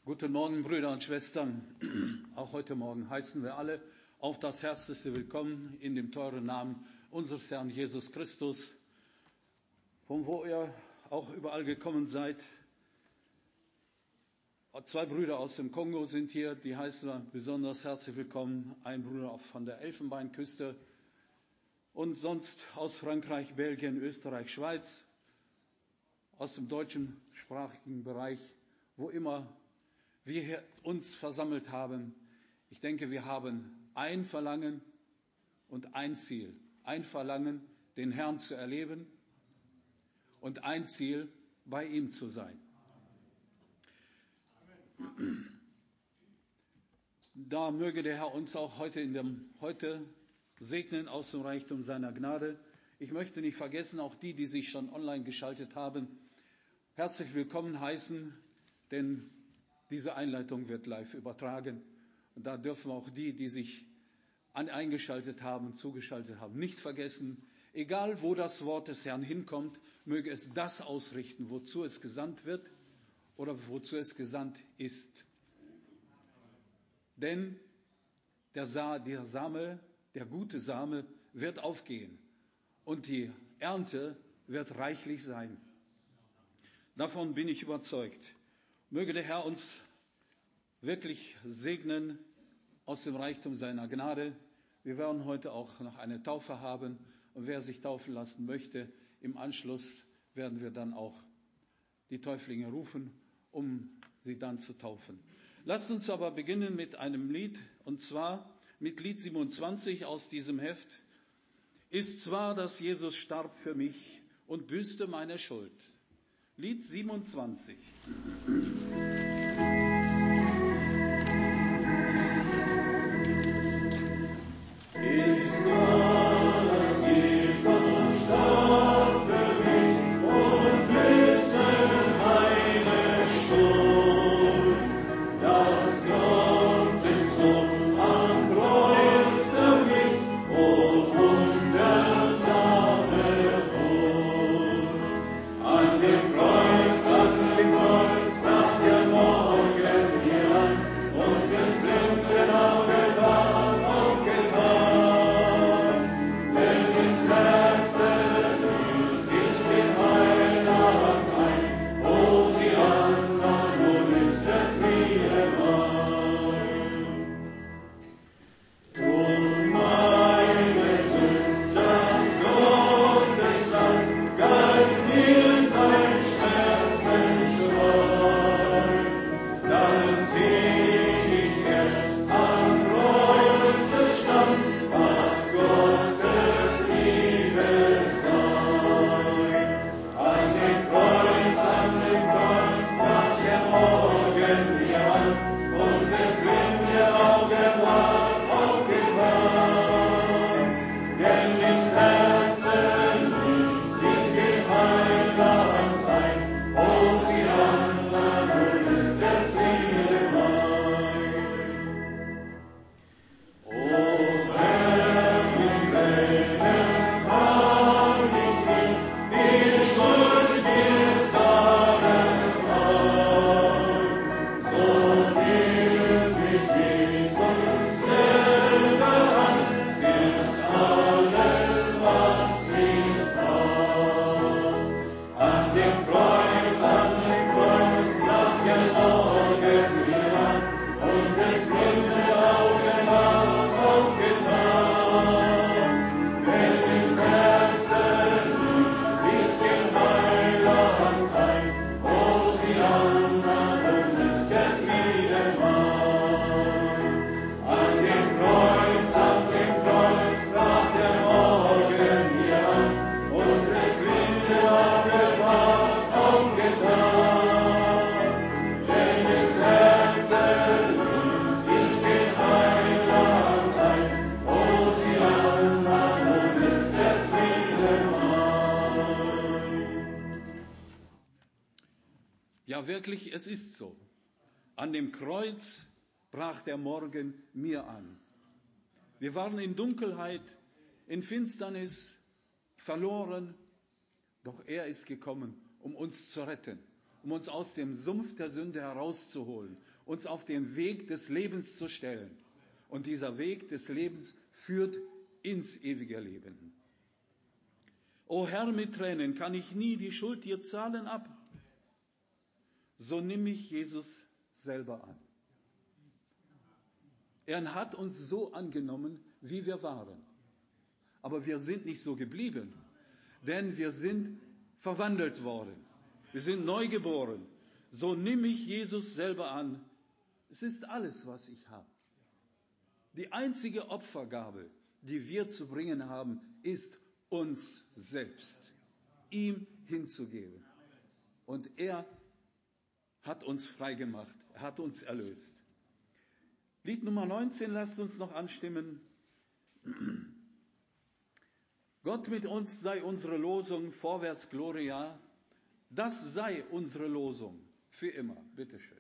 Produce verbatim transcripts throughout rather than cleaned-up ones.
Guten Morgen, Brüder und Schwestern. Auch heute Morgen heißen wir alle auf das herzlichste Willkommen in dem teuren Namen unseres Herrn Jesus Christus. Von wo ihr auch überall gekommen seid. Zwei Brüder aus dem Kongo sind hier, die heißen wir besonders herzlich willkommen. Ein Bruder auch von der Elfenbeinküste und sonst aus Frankreich, Belgien, Österreich, Schweiz, aus dem deutschen sprachigen Bereich, wo immer wir uns versammelt haben. Ich denke, wir haben ein Verlangen und ein Ziel. Ein Verlangen, den Herrn zu erleben und ein Ziel, bei ihm zu sein. Da möge der Herr uns auch heute, in dem, heute segnen aus dem Reichtum seiner Gnade. Ich möchte nicht vergessen, auch die, die sich schon online geschaltet haben, herzlich willkommen heißen, denn diese Einleitung wird live übertragen. Und da dürfen auch die, die sich eingeschaltet haben, zugeschaltet haben, nicht vergessen, egal wo das Wort des Herrn hinkommt, möge es das ausrichten, wozu es gesandt wird oder wozu es gesandt ist. Denn der, Sa- der Same, der gute Same wird aufgehen und die Ernte wird reichlich sein. Davon bin ich überzeugt. Möge der Herr uns wirklich segnen aus dem Reichtum seiner Gnade. Wir werden heute auch noch eine Taufe haben und wer sich taufen lassen möchte, im Anschluss werden wir dann auch die Täuflinge rufen, um sie dann zu taufen. Lasst uns aber beginnen mit einem Lied, und zwar mit Lied siebenundzwanzig aus diesem Heft. Ist zwar, dass Jesus starb für mich und büßte meine Schuld. Lied siebenundzwanzig. Ja, wirklich, es ist so. An dem Kreuz brach der Morgen mir an. Wir waren in Dunkelheit, in Finsternis, verloren, doch er ist gekommen, um uns zu retten, um uns aus dem Sumpf der Sünde herauszuholen, uns auf den Weg des Lebens zu stellen. Und dieser Weg des Lebens führt ins ewige Leben. O Herr, mit Tränen kann ich nie die Schuld dir zahlen ab. So nimm mich Jesus selber an. Er hat uns so angenommen, wie wir waren. Aber wir sind nicht so geblieben, denn wir sind verwandelt worden. Wir sind neu geboren. So nimm mich Jesus selber an. Es ist alles, was ich habe. Die einzige Opfergabe, die wir zu bringen haben, ist uns selbst, ihm hinzugeben. Und er hat uns frei gemacht, er hat uns erlöst. Lied Nummer neunzehn, lasst uns noch anstimmen. Gott mit uns sei unsere Losung, vorwärts Gloria. Das sei unsere Losung für immer. Bitteschön.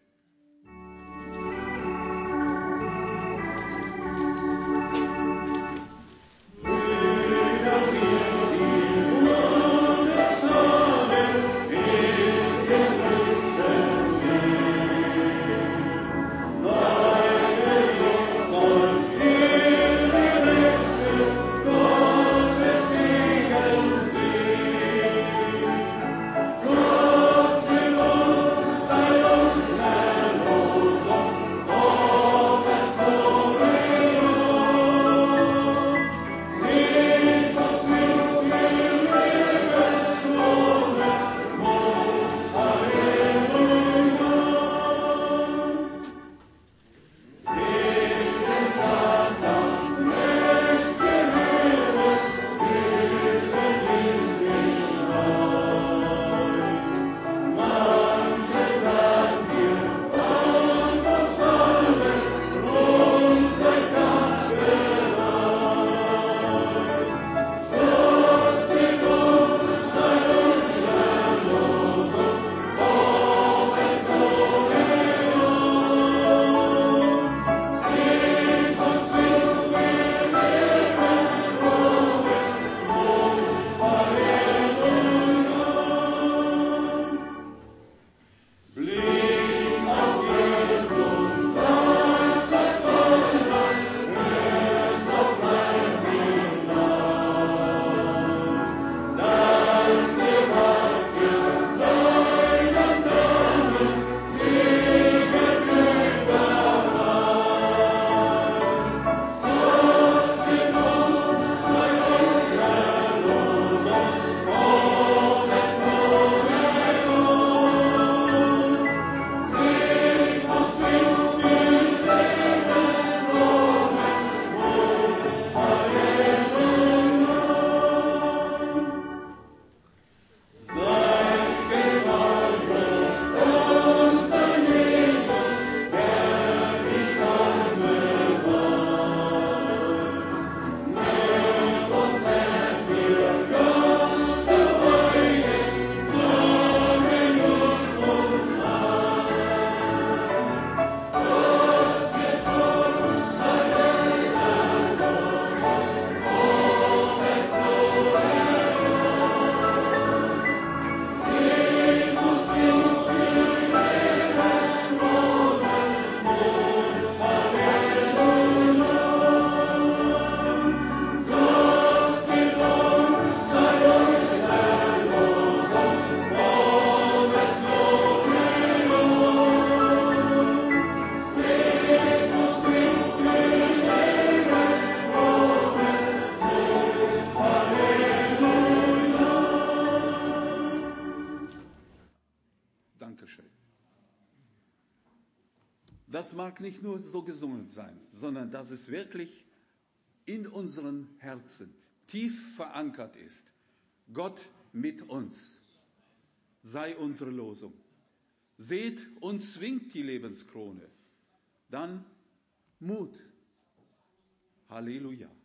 Das mag nicht nur so gesungen sein, sondern dass es wirklich in unseren Herzen tief verankert ist. Gott mit uns sei unsere Losung. Seht, uns zwingt die Lebenskrone. Dann Mut. Halleluja.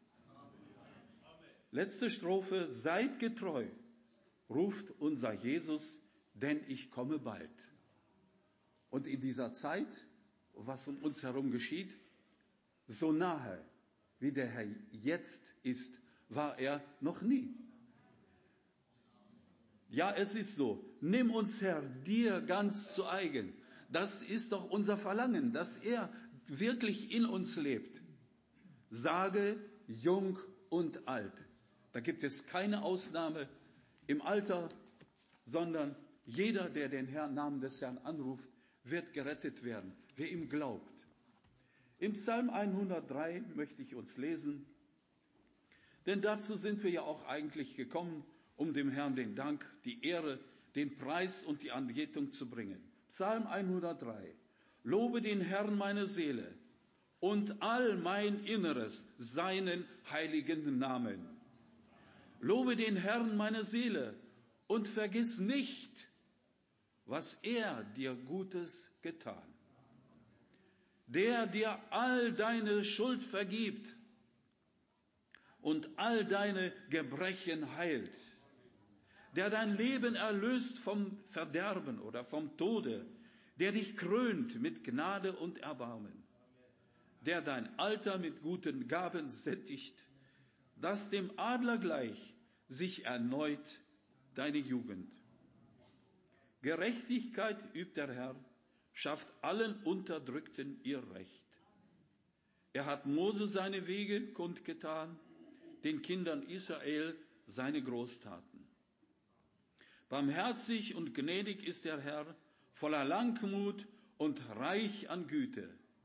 Letzte Strophe. Seid getreu, ruft unser Jesus, denn ich komme bald. Und in dieser Zeit, was um uns herum geschieht, so nahe, wie der Herr jetzt ist, war er noch nie. Ja, es ist so. Nimm uns, Herr, dir ganz zu eigen. Das ist doch unser Verlangen, dass er wirklich in uns lebt. Sage jung und alt. Da gibt es keine Ausnahme im Alter, sondern jeder, der den Herrn, Namen des Herrn anruft, wird gerettet werden, wer ihm glaubt. Im Psalm hundertdrei möchte ich uns lesen, denn dazu sind wir ja auch eigentlich gekommen, um dem Herrn den Dank, die Ehre, den Preis und die Anbetung zu bringen. Psalm hundertdrei. Lobe den Herrn meine Seele und all mein Inneres seinen heiligen Namen. Lobe den Herrn meine Seele und vergiss nicht, was er dir Gutes getan. Der dir all deine Schuld vergibt und all deine Gebrechen heilt, der dein Leben erlöst vom Verderben oder vom Tode, der dich krönt mit Gnade und Erbarmen, der dein Alter mit guten Gaben sättigt, dass dem Adler gleich sich erneut deine Jugend. Gerechtigkeit übt der Herr, schafft allen Unterdrückten ihr Recht. Er hat Mose seine Wege kundgetan, den Kindern Israel seine Großtaten. Barmherzig und gnädig ist der Herr, voller Langmut und reich an Güte.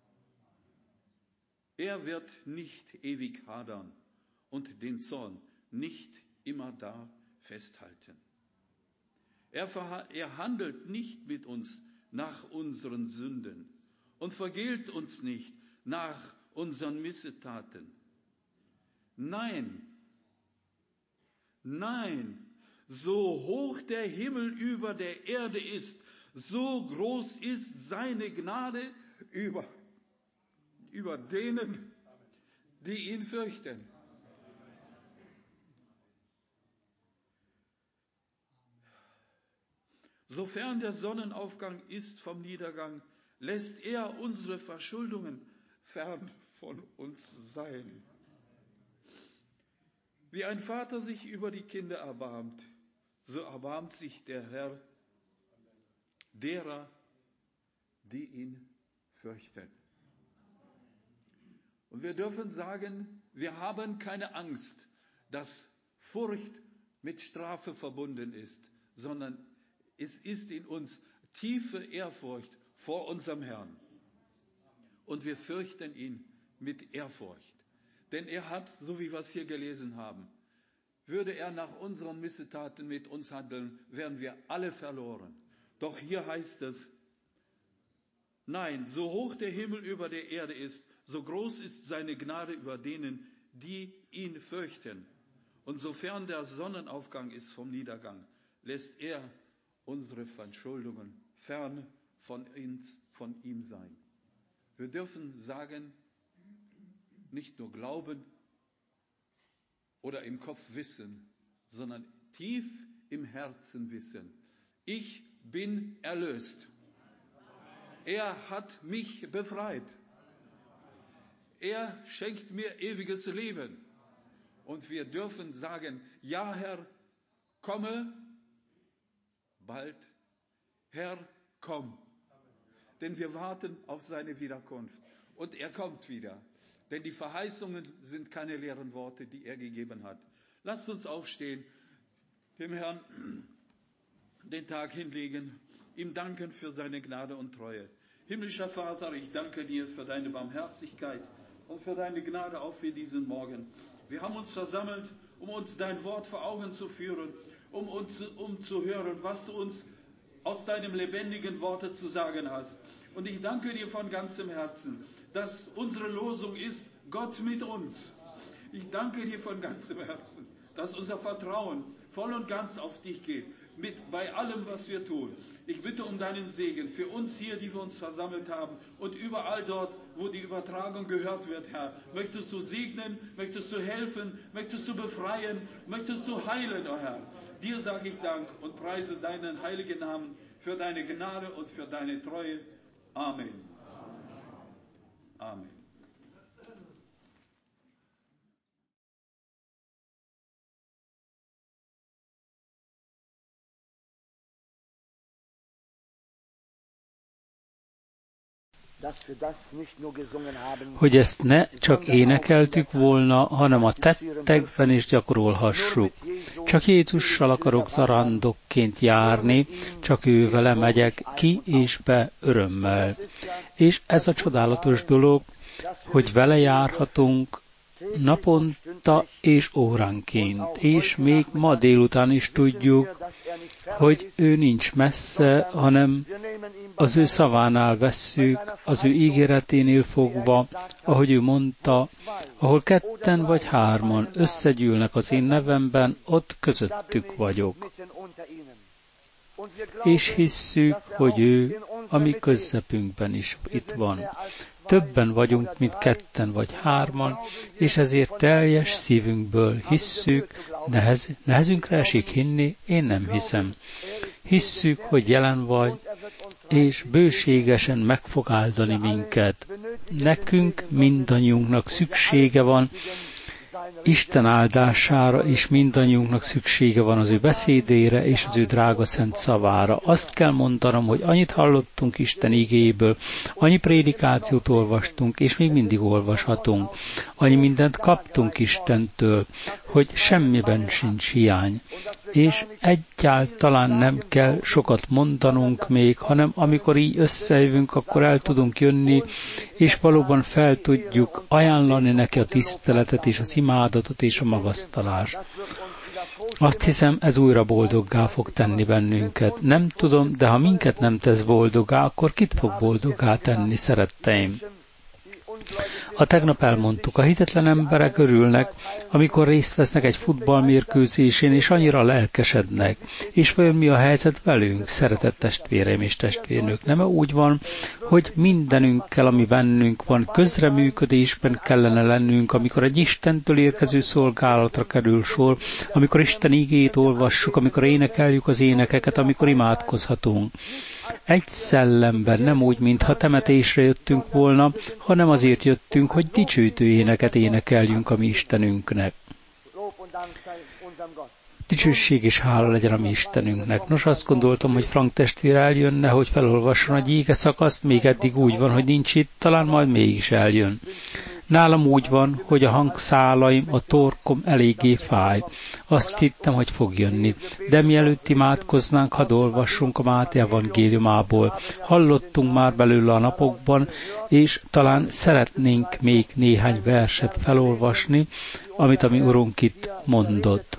Er wird nicht ewig hadern und den Zorn nicht immerdar festhalten. Er, er handelt nicht mit uns nach unseren Sünden und vergilt uns nicht nach unseren Missetaten. Nein, nein, so hoch der Himmel über der Erde ist, so groß ist seine Gnade über, über denen, die ihn fürchten. Sofern der Sonnenaufgang ist vom Niedergang, lässt er unsere Verschuldungen fern von uns sein. Wie ein Vater sich über die Kinder erbarmt, so erbarmt sich der Herr derer, die ihn fürchten. Und wir dürfen sagen, wir haben keine Angst, dass Furcht mit Strafe verbunden ist, sondern es ist in uns tiefe Ehrfurcht vor unserem Herrn. Und wir fürchten ihn mit Ehrfurcht. Denn er hat, so wie wir es hier gelesen haben, würde er nach unseren Missetaten mit uns handeln, wären wir alle verloren. Doch hier heißt es, nein, so hoch der Himmel über der Erde ist, so groß ist seine Gnade über denen, die ihn fürchten. Und sofern der Sonnenaufgang ist vom Niedergang, lässt er unsere Verschuldungen fern von uns, von ihm sein. Wir dürfen sagen, nicht nur glauben oder im Kopf wissen, sondern tief im Herzen wissen. Ich bin erlöst. Er hat mich befreit. Er schenkt mir ewiges Leben. Und wir dürfen sagen, ja Herr, komme bald. Herr, komm. Denn wir warten auf seine Wiederkunft. Und er kommt wieder. Denn die Verheißungen sind keine leeren Worte, die er gegeben hat. Lasst uns aufstehen, dem Herrn den Tag hinlegen, ihm danken für seine Gnade und Treue. Himmlischer Vater, ich danke dir für deine Barmherzigkeit und für deine Gnade auch für diesen Morgen. Wir haben uns versammelt, um uns dein Wort vor Augen zu führen, um, uns, um zu hören, was du uns aus deinem lebendigen Worte zu sagen hast. Und ich danke dir von ganzem Herzen, dass unsere Losung ist, Gott mit uns. Ich danke dir von ganzem Herzen, dass unser Vertrauen voll und ganz auf dich geht, mit, bei allem, was wir tun. Ich bitte um deinen Segen für uns hier, die wir uns versammelt haben und überall dort, wo die Übertragung gehört wird, Herr. Möchtest du segnen, möchtest du helfen, möchtest du befreien, möchtest du heilen, oh Herr. Dir sage ich Dank und preise deinen heiligen Namen für deine Gnade und für deine Treue. Amen. Amen. hogy ezt ne csak énekeltük volna, hanem a tettekben is gyakorolhassuk. Csak Jézussal akarok zarándokként járni, csak ő vele megyek ki és be örömmel. És ez a csodálatos dolog, hogy vele járhatunk naponta és óránként, és még ma délután is tudjuk, hogy ő nincs messze, hanem az ő szavánál vesszük, az ő ígéreténél fogva, ahogy ő mondta, ahol ketten vagy hárman összegyűlnek az én nevemben, ott közöttük vagyok. És hisszük, hogy ő a mi közepünkben is itt van. Többen vagyunk, mint ketten vagy hárman, és ezért teljes szívünkből hisszük, nehez, nehezünkre esik hinni, én nem hiszem. Hisszük, hogy jelen vagy, és bőségesen meg fog áldani minket. Nekünk mindannyiunknak szüksége van Isten áldására, és mindannyiunknak szüksége van az ő beszédére és az ő drága szent szavára. Azt kell mondanom, hogy annyit hallottunk Isten igéjéből, annyi prédikációt olvastunk, és még mindig olvashatunk. Annyi mindent kaptunk Istentől, hogy semmiben sincs hiány. És egyáltalán nem kell sokat mondanunk még, hanem amikor így összejövünk, akkor el tudunk jönni, és valóban fel tudjuk ajánlani neki a tiszteletet és az imádatot és a magasztalást. Azt hiszem, ez újra boldoggá fog tenni bennünket. Nem tudom, de ha minket nem tesz boldoggá, akkor kit fog boldoggá tenni, szeretteim? A tegnap elmondtuk, a hitetlen emberek örülnek, amikor részt vesznek egy futballmérkőzésén, és annyira lelkesednek. És vajon mi a helyzet velünk, szeretett testvéreim és testvérnők? Nem úgy van, hogy mindenünkkel, ami bennünk van, közreműködésben kellene lennünk, amikor egy Istentől érkező szolgálatra kerül sor, amikor Isten igét olvassuk, amikor énekeljük az énekeket, amikor imádkozhatunk. Egy szellemben, nem úgy, mintha temetésre jöttünk volna, hanem azért jöttünk, hogy dicsőítő éneket énekeljünk a mi Istenünknek. Dicsőség és hála legyen a mi Istenünknek. Nos, azt gondoltam, hogy Frank testvér eljönne, hogy felolvasson egy íge szakaszt, még eddig úgy van, hogy nincs itt, talán majd mégis eljön. Nálam úgy van, hogy a hangszálaim, a torkom eléggé fáj. Azt hittem, hogy fog jönni. De mielőtt imádkoznánk, hadd olvassunk a Máté evangéliumából. Hallottunk már belőle a napokban, és talán szeretnénk még néhány verset felolvasni, amit a mi Urunk itt mondott.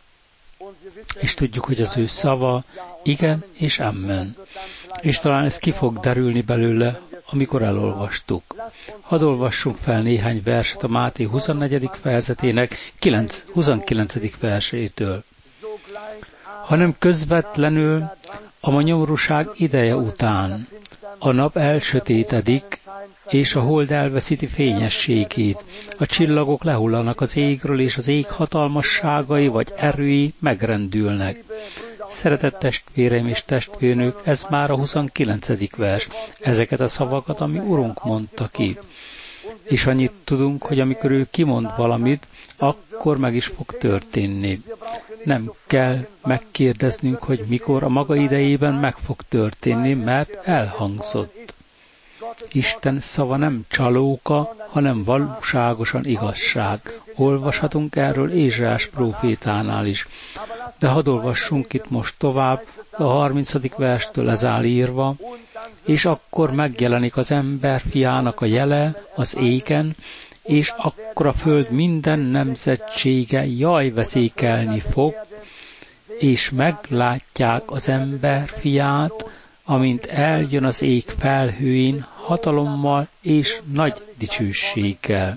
És tudjuk, hogy az ő szava igen és amen. És talán ez ki fog derülni belőle, amikor elolvastuk. Hadd olvassunk fel néhány verset a Máté huszonnegyedik fejezetének huszonkilencedik versétől. Hanem közvetlenül a ma nyomorúság ideje után a nap elsötétedik, és a hold elveszíti fényességét. A csillagok lehullanak az égről, és az ég hatalmasságai vagy erői megrendülnek. Szeretett testvéreim és testvérnők, ez már a huszonkilencedik vers. Ezeket a szavakat, ami Urunk mondta ki. És annyit tudunk, hogy amikor ő kimond valamit, akkor meg is fog történni. Nem kell megkérdeznünk, hogy mikor a maga idejében meg fog történni, mert elhangzott. Isten szava nem csalóka, hanem valóságosan igazság. Olvashatunk erről Ézsaiás prófétánál is. De hadd olvassunk itt most tovább, a harmincadik verstől ez áll írva, és akkor megjelenik az ember fiának a jele az égen, és akkor a föld minden nemzetsége jaj veszékelni fog, és meglátják az ember fiát, amint eljön az ég felhőin hatalommal és nagy dicsőséggel.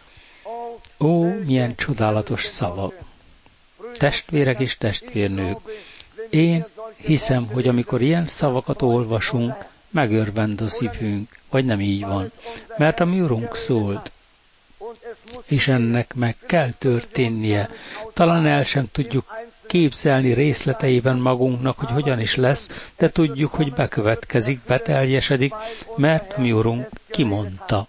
Ó, milyen csodálatos szavak! Testvérek és testvérnők, én hiszem, hogy amikor ilyen szavakat olvasunk, megörvend a szívünk, vagy nem így van, mert a mi Urunk szólt, és ennek meg kell történnie. Talán el sem tudjuk képzelni részleteiben magunknak, hogy hogyan is lesz, de tudjuk, hogy bekövetkezik, beteljesedik, mert mi Urunk kimondta.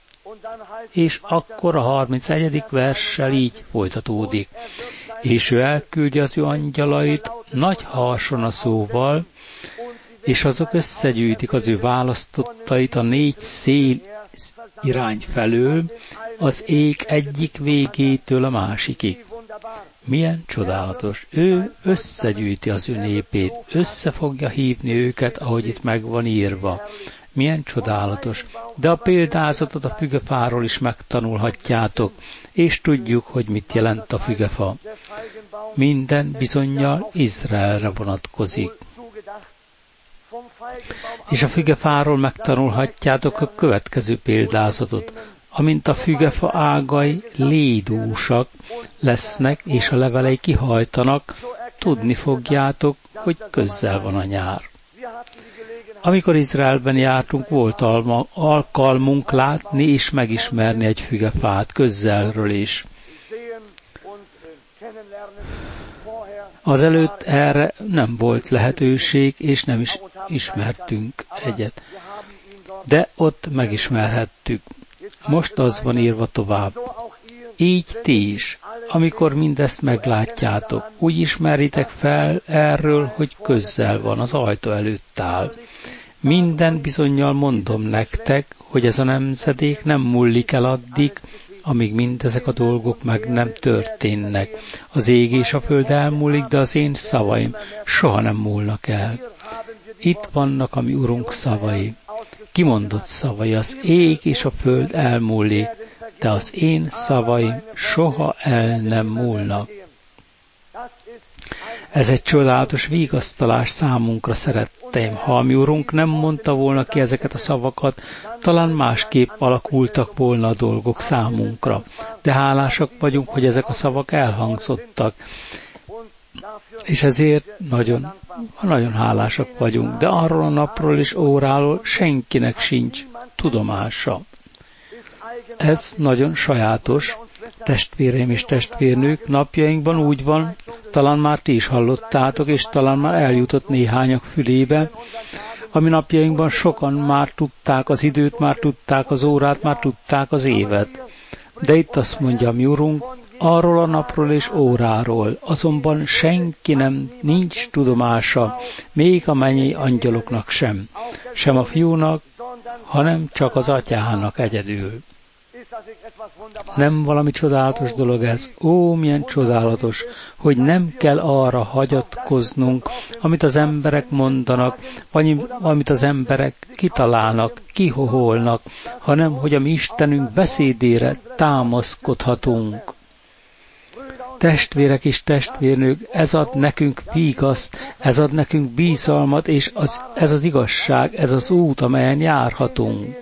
És akkor a harmincegyedik verssel így folytatódik. És ő elküldi az ő angyalait nagy harsona szóval, és azok összegyűjtik az ő választottait a négy szél irány felől, az ég egyik végétől a másikig. Milyen csodálatos! Ő összegyűjti az ő népét, össze fogja hívni őket, ahogy itt meg van írva. Milyen csodálatos! De a példázatot a fügefáról is megtanulhatjátok, és tudjuk, hogy mit jelent a fügefa. Minden bizonnyal Izraelre vonatkozik. És a fügefáról megtanulhatjátok a következő példázatot. Amint a fügefa ágai lédúsak lesznek, és a levelei kihajtanak, tudni fogjátok, hogy közel van a nyár. Amikor Izraelben jártunk, volt alma, alkalmunk látni és megismerni egy fügefát közelről is. Azelőtt erre nem volt lehetőség, és nem is ismertünk egyet. De ott megismerhettük. Most az van írva tovább. Így ti is, amikor mindezt meglátjátok, úgy ismeritek fel erről, hogy közel van, az ajtó előtt áll. Minden bizonnyal mondom nektek, hogy ez a nemzedék nem múlik el addig, amíg mindezek a dolgok meg nem történnek. Az ég és a föld elmúlik, de az én szavaim soha nem múlnak el. Itt vannak a mi Urunk szavai. Kimondott szavai, az ég és a föld elmúlik, de az én szavaim soha el nem múlnak. Ez egy csodálatos vigasztalás számunkra, szeretteim. Ha a mi Urunk nem mondta volna ki ezeket a szavakat, talán másképp alakultak volna a dolgok számunkra. De hálásak vagyunk, hogy ezek a szavak elhangzottak. És ezért nagyon, nagyon hálásak vagyunk. De arról a napról és óráról senkinek sincs tudomása. Ez nagyon sajátos, testvéreim és testvérnők, napjainkban úgy van, talán már ti is hallottátok, és talán már eljutott néhányak fülébe, ami napjainkban sokan már tudták az időt, már tudták az órát, már tudták az évet. De itt azt mondja a mi Urunk, arról a napról és óráról, azonban senki nem nincs tudomása, még a mennyei angyaloknak sem, sem a fiúnak, hanem csak az atyának egyedül. Nem valami csodálatos dolog ez? Ó, milyen csodálatos, hogy nem kell arra hagyatkoznunk, amit az emberek mondanak, vagy amit az emberek kitalálnak, kihoholnak, hanem hogy a mi Istenünk beszédére támaszkodhatunk. Testvérek és testvérnők, ez ad nekünk vigaszt, ez ad nekünk bízalmat, és az, ez az igazság, ez az út, amelyen járhatunk.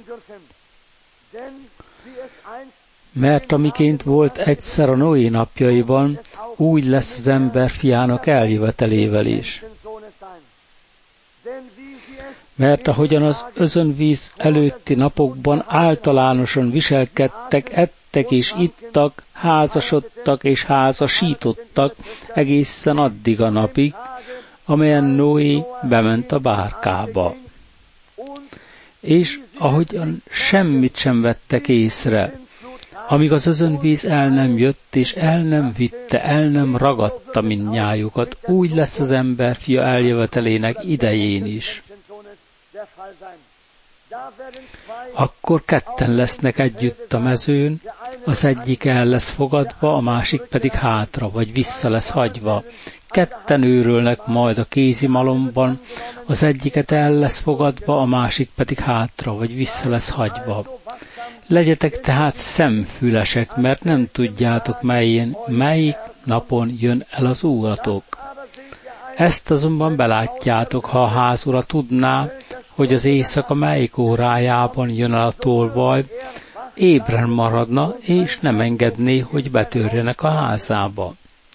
Mert amiként volt egyszer a Noé napjaiban, úgy lesz az ember fiának eljövetelével is. Mert ahogyan az özönvíz előtti napokban általánosan viselkedtek, ettek és ittak, házasodtak és házasítottak egészen addig a napig, amelyen Noé bement a bárkába. És ahogyan semmit sem vettek észre, amíg az özönvíz el nem jött, és el nem vitte, el nem ragadta mindnyájukat, úgy lesz az ember fia eljövetelének idején is. Akkor ketten lesznek együtt a mezőn, az egyik el lesz fogadva, a másik pedig hátra, vagy vissza lesz hagyva. Ketten őrölnek majd a kézimalomban, az egyiket el lesz fogadva, a másik pedig hátra, vagy vissza lesz hagyva. Legyetek tehát szemfülesek, mert nem tudjátok, melyen, melyik napon jön el az úratok. Ezt azonban belátjátok, ha a házura tudná, hogy az éjszaka melyik órájában jön el a tolvaj, ébren maradna, és nem engedné, hogy betörjenek a házába.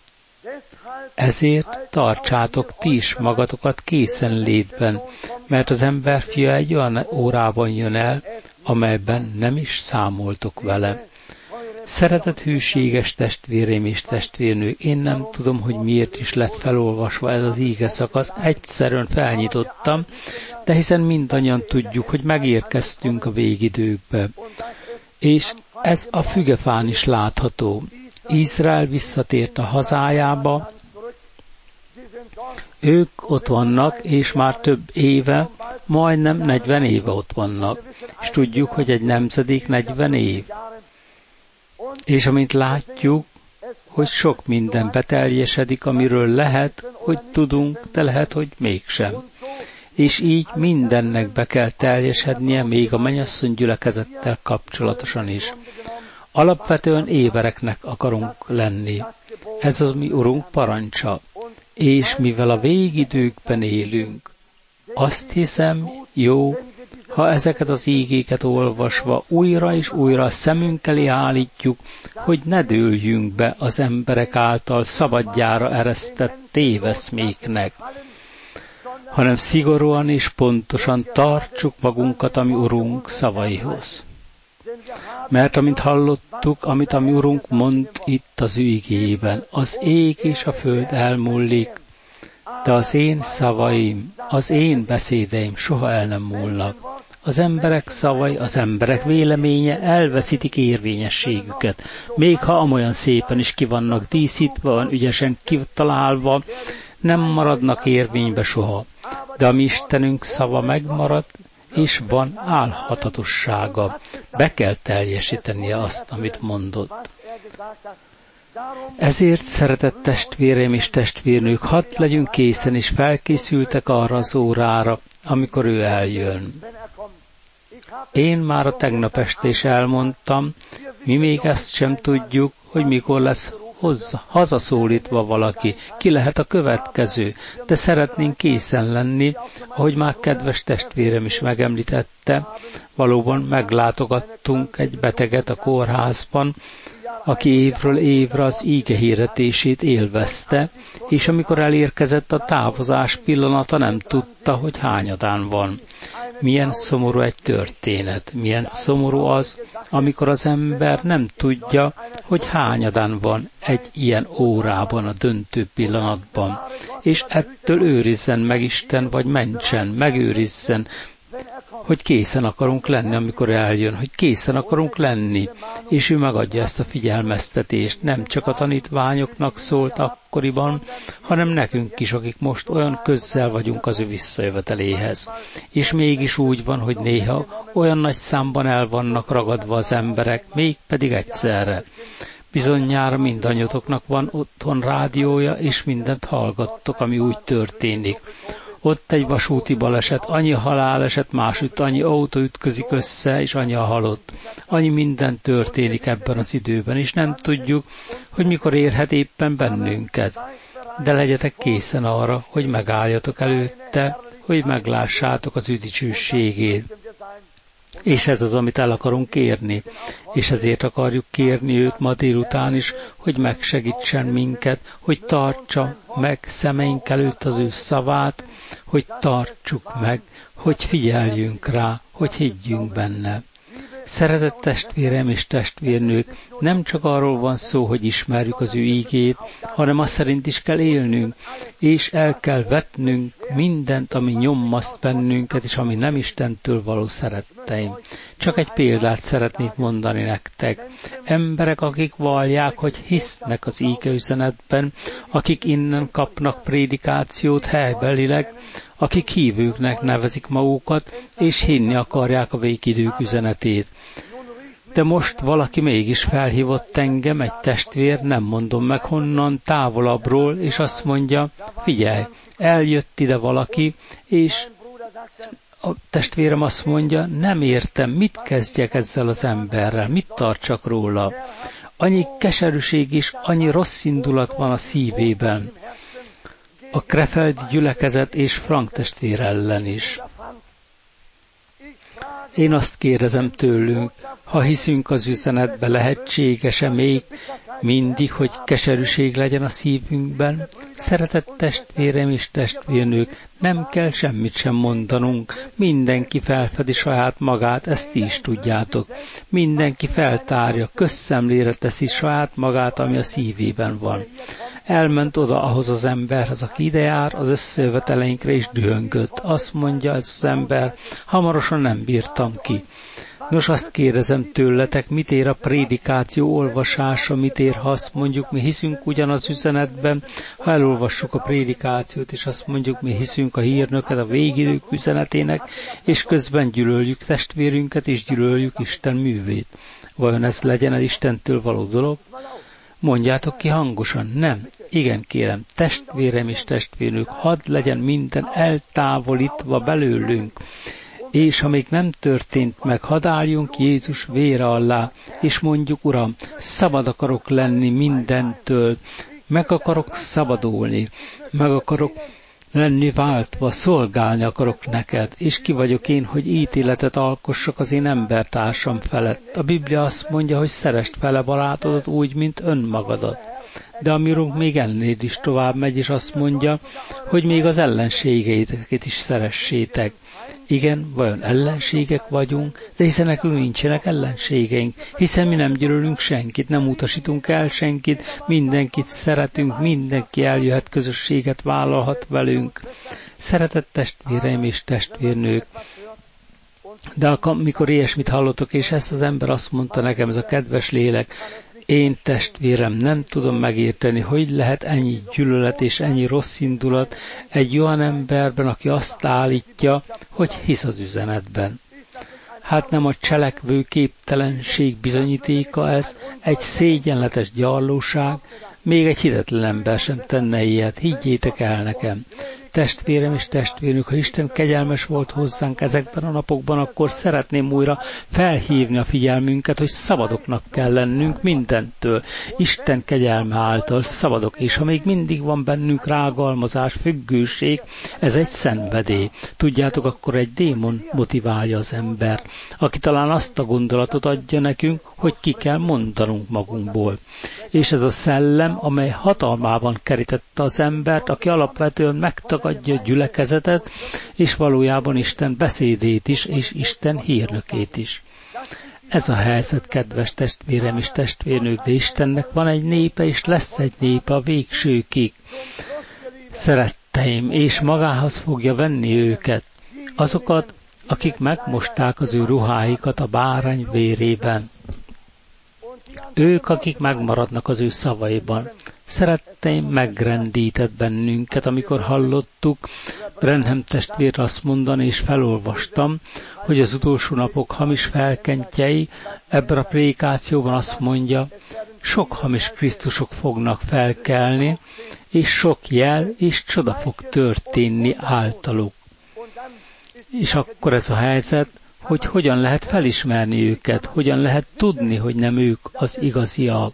Ezért tartsátok ti is magatokat készenlétben, mert az emberfia egy olyan órában jön el, amelyben nem is számoltok vele. Szeretett hűséges testvérém és testvérnők, én nem tudom, hogy miért is lett felolvasva ez az íge szakasz, egyszerűen felnyitottam, de hiszen mindannyian tudjuk, hogy megérkeztünk a végidőkbe. És ez a fügefán is látható. Izrael visszatért a hazájába, Ők ott vannak, és már több éve, majdnem negyven éve ott vannak. És tudjuk, hogy egy nemzedék negyven év. És amint látjuk, hogy sok minden beteljesedik, amiről lehet, hogy tudunk, de lehet, hogy mégsem. És így mindennek be kell teljesednie, még a mennyasszony gyülekezettel kapcsolatosan is. Alapvetően ébereknek akarunk lenni. Ez az mi Urunk parancsa. És mivel a végidőkben élünk, azt hiszem, jó, ha ezeket az ígéket olvasva újra és újra a szemünk elé állítjuk, hogy ne dőljünk be az emberek által szabadjára eresztett téveszméknek, hanem szigorúan és pontosan tartsuk magunkat a mi Urunk szavaihoz. Mert amint hallottuk, amit a mi Urunk mond itt az ő igében, az ég és a föld elmúlik, de az én szavaim, az én beszédeim soha el nem múlnak. Az emberek szavai, az emberek véleménye elveszítik érvényességüket. Még ha amolyan szépen is ki vannak díszítve, olyan ügyesen kitalálva, nem maradnak érvénybe soha. De a mi Istenünk szava megmarad, és van álhatatossága. Be kell teljesítenie azt, amit mondott. Ezért, szeretett testvéreim és testvérnők, hadd legyünk készen és felkészültek arra az órára, amikor ő eljön. Én már a tegnap este is elmondtam, mi még ezt sem tudjuk, hogy mikor lesz hozzá, hazaszólítva valaki, ki lehet a következő, de szeretnénk készen lenni, ahogy már kedves testvérem is megemlítette, valóban meglátogattunk egy beteget a kórházban, aki évről évre az íge hirdetését élvezte, és amikor elérkezett a távozás pillanata, nem tudta, hogy hányadán van. Milyen szomorú egy történet, milyen szomorú az, amikor az ember nem tudja, hogy hányadán van egy ilyen órában, a döntő pillanatban, és ettől őrizzen meg Isten, vagy mentsen, megőrizzen, hogy készen akarunk lenni, amikor eljön, hogy készen akarunk lenni, és ő megadja ezt a figyelmeztetést. Nem csak a tanítványoknak szólt akkoriban, hanem nekünk is, akik most olyan közel vagyunk az ő visszajöveteléhez. És mégis úgy van, hogy néha olyan nagy számban el vannak ragadva az emberek, mégpedig egyszerre. Bizonyára mindannyiatoknak van otthon rádiója, és mindent hallgattok, ami úgy történik. Ott egy vasúti baleset, annyi haláleset, másütt annyi autó ütközik össze, és annyi a halott. Annyi minden történik ebben az időben, és nem tudjuk, hogy mikor érhet éppen bennünket. De legyetek készen arra, hogy megálljatok előtte, hogy meglássátok az ő dicsőségét. És ez az, amit el akarunk kérni, és ezért akarjuk kérni őt ma délután is, hogy megsegítsen minket, hogy tartsa meg szemeink előtt az ő szavát, hogy tartsuk meg, hogy figyeljünk rá, hogy higgyünk benne. Szeretett testvérem és testvérnők, nem csak arról van szó, hogy ismerjük az ő ígét, hanem azt szerint is kell élnünk, és el kell vetnünk mindent, ami nyommaszt bennünket, és ami nem Istentől való, szeretteim. Csak egy példát szeretnék mondani nektek. Emberek, akik vallják, hogy hisznek az íge üzenetben, akik innen kapnak prédikációt helybelileg, akik hívőknek nevezik magukat, és hinni akarják a végidők üzenetét. De most valaki mégis felhívott engem, egy testvér, nem mondom meg honnan, távolabbról, és azt mondja, figyelj, eljött ide valaki, és a testvérem azt mondja, nem értem, mit kezdjek ezzel az emberrel, mit tartsak róla. Annyi keserűség és annyi rossz indulat van a szívében. A krefeldi gyülekezet és Frank testvér ellen is. Én azt kérdezem tőlünk, ha hiszünk az üzenetbe, lehetséges-e még mindig, hogy keserűség legyen a szívünkben? Szeretett testvérem és testvérnők, nem kell semmit sem mondanunk. Mindenki felfedi saját magát, ezt ti is tudjátok. Mindenki feltárja, közszemlére teszi saját magát, ami a szívében van. Elment oda ahhoz az emberhez, aki ide jár, az összejöveteleinkre is dühöngött. Azt mondja ez az ember, hamarosan nem bírtam ki. Nos, azt kérdezem tőletek, mit ér a prédikáció olvasása, mit ér, ha azt mondjuk, mi hiszünk ugyanaz üzenetben, ha elolvassuk a prédikációt, és azt mondjuk, mi hiszünk a hírnöket, a végidők üzenetének, és közben gyűlöljük testvérünket, és gyűlöljük Isten művét. Vajon ez legyen az Istentől való dolog? Mondjátok ki hangosan, nem. Igen, kérem, testvérem és testvérnők, hadd legyen minden eltávolítva belőlünk. És ha még nem történt meg, hadd álljunk Jézus vére alá, és mondjuk, Uram, szabad akarok lenni mindentől, meg akarok szabadulni, meg akarok lenni váltva, szolgálni akarok neked, és ki vagyok én, hogy ítéletet alkossak az én embertársam felett. A Biblia azt mondja, hogy szeresd fele barátodat úgy, mint önmagadat. De a mi Urunk még ennél is tovább megy, és azt mondja, hogy még az ellenségeiteket is szeressétek. Igen, vajon ellenségek vagyunk, de hiszen nekünk nincsenek ellenségeink, hiszen mi nem gyűlölünk senkit, nem utasítunk el senkit, mindenkit szeretünk, mindenki eljöhet, közösséget vállalhat velünk. Szeretett testvéreim és testvérnők, de amikor ilyesmit hallottok, és ezt az ember azt mondta nekem, ez a kedves lélek, én testvérem, nem tudom megérteni, hogy lehet ennyi gyűlölet és ennyi rossz indulat egy olyan emberben, aki azt állítja, hogy hisz az üzenetben. Hát nem a cselekvő képtelenség bizonyítéka ez, egy szégyenletes gyarlóság, még egy hitetlen ember sem tenne ilyet, higgyétek el nekem. Testvérem és testvérnök, ha Isten kegyelmes volt hozzánk ezekben a napokban, akkor szeretném újra felhívni a figyelmünket, hogy szabadoknak kell lennünk mindentől. Isten kegyelme által szabadok, és ha még mindig van bennünk rágalmazás, függőség, ez egy szenvedély. Tudjátok, akkor egy démon motiválja az embert, aki talán azt a gondolatot adja nekünk, hogy ki kell mondanunk magunkból. És ez a szellem, amely hatalmában kerítette az embert, aki alapvetően megtagadja a gyülekezetet, és valójában Isten beszédét is, és Isten hírnökét is. Ez a helyzet, kedves testvérem és testvérnők, de Istennek van egy népe, és lesz egy népe a végsőkig. Szeretteim, és magához fogja venni őket, azokat, akik megmosták az ő ruháikat a bárány vérében. Ők, akik megmaradnak az ő szavaiban. Szeretteim, megrendített bennünket, amikor hallottuk Branham testvér azt mondani, és felolvastam, hogy az utolsó napok hamis felkentjei ebben a prédikációban azt mondja, sok hamis Krisztusok fognak felkelni, és sok jel és csoda fog történni általuk. És akkor ez a helyzet, hogy hogyan lehet felismerni őket, hogyan lehet tudni, hogy nem ők az igaziak.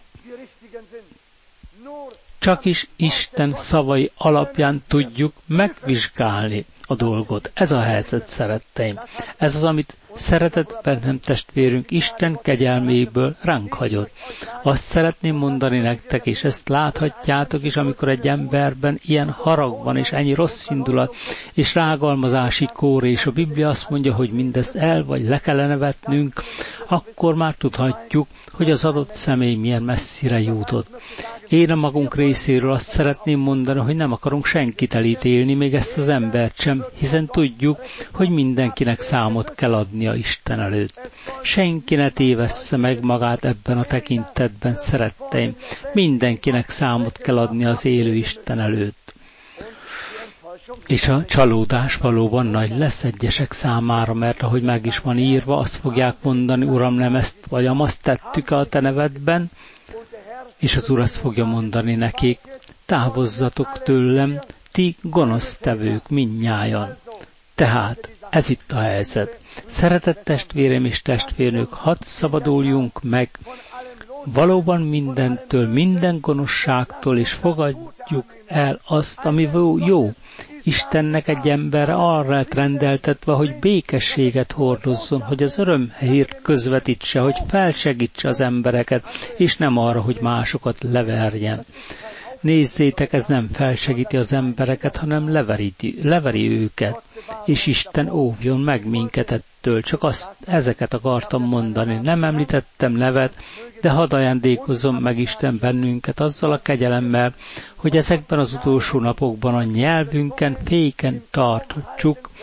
Csak is Isten szavai alapján tudjuk megvizsgálni a dolgot. Ez a helyzet, szeretteim. Ez az, amit szeretett bennem testvérünk Isten kegyelméből ránk hagyott. Azt szeretném mondani nektek, és ezt láthatjátok is, amikor egy emberben ilyen harag van, és ennyi rossz indulat, és rágalmazási kór, és a Biblia azt mondja, hogy mindezt el vagy le kellene vetnünk, akkor már tudhatjuk, hogy az adott személy milyen messzire jutott. Én a magunk részéről azt szeretném mondani, hogy nem akarunk senkit elítélni, még ezt az embert sem, hiszen tudjuk, hogy mindenkinek számot kell adnia Isten előtt. Senki ne tévessze meg magát ebben a tekintetben, szeretteim. Mindenkinek számot kell adni az élő Isten előtt. És a csalódás valóban nagy lesz egyesek számára, mert ahogy meg is van írva, azt fogják mondani, Uram, nem ezt vagy azt tettük a te nevedben, és az Úr azt fogja mondani nekik, távozzatok tőlem, ti gonosztevők mindnyájan. Tehát ez itt a helyzet. Szeretett testvérem és testvérnők, hadd szabaduljunk meg valóban mindentől, minden gonoszságtól, és fogadjuk el azt, ami jó. Istennek egy emberre arra lett rendeltetve, hogy békességet hordozzon, hogy az örömhírt közvetítse, hogy felsegítse az embereket, és nem arra, hogy másokat leverjen. Nézzétek, ez nem felsegíti az embereket, hanem leveri, leveri őket, és Isten óvjon meg minket ettől. Csak azt, ezeket akartam mondani. Nem említettem nevet, de hadd ajándékozzon meg Isten bennünket azzal a kegyelemmel, hogy ezekben az utolsó napokban a nyelvünken féken tartjuk,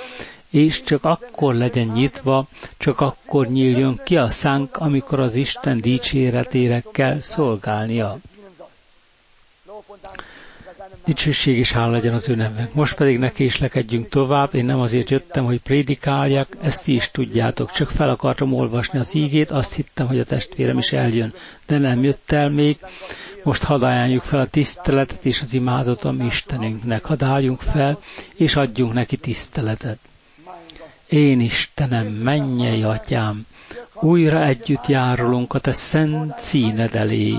és csak akkor legyen nyitva, csak akkor nyíljon ki a szánk, amikor az Isten dicséretére kell szolgálnia. Dicsőség és hála legyen az ő nevnek. Most pedig ne késlekedjünk tovább, én nem azért jöttem, hogy prédikáljak, ezt ti is tudjátok, csak fel akartam olvasni az ígét, azt hittem, hogy a testvérem is eljön, de nem jött el még. Most hadd ajánljuk fel a tiszteletet és az imádatot a mi Istenünknek. Hadd álljunk fel, és adjunk neki tiszteletet. Én Istenem, mennyei Atyám, újra együtt járulunk a te szent színed elé,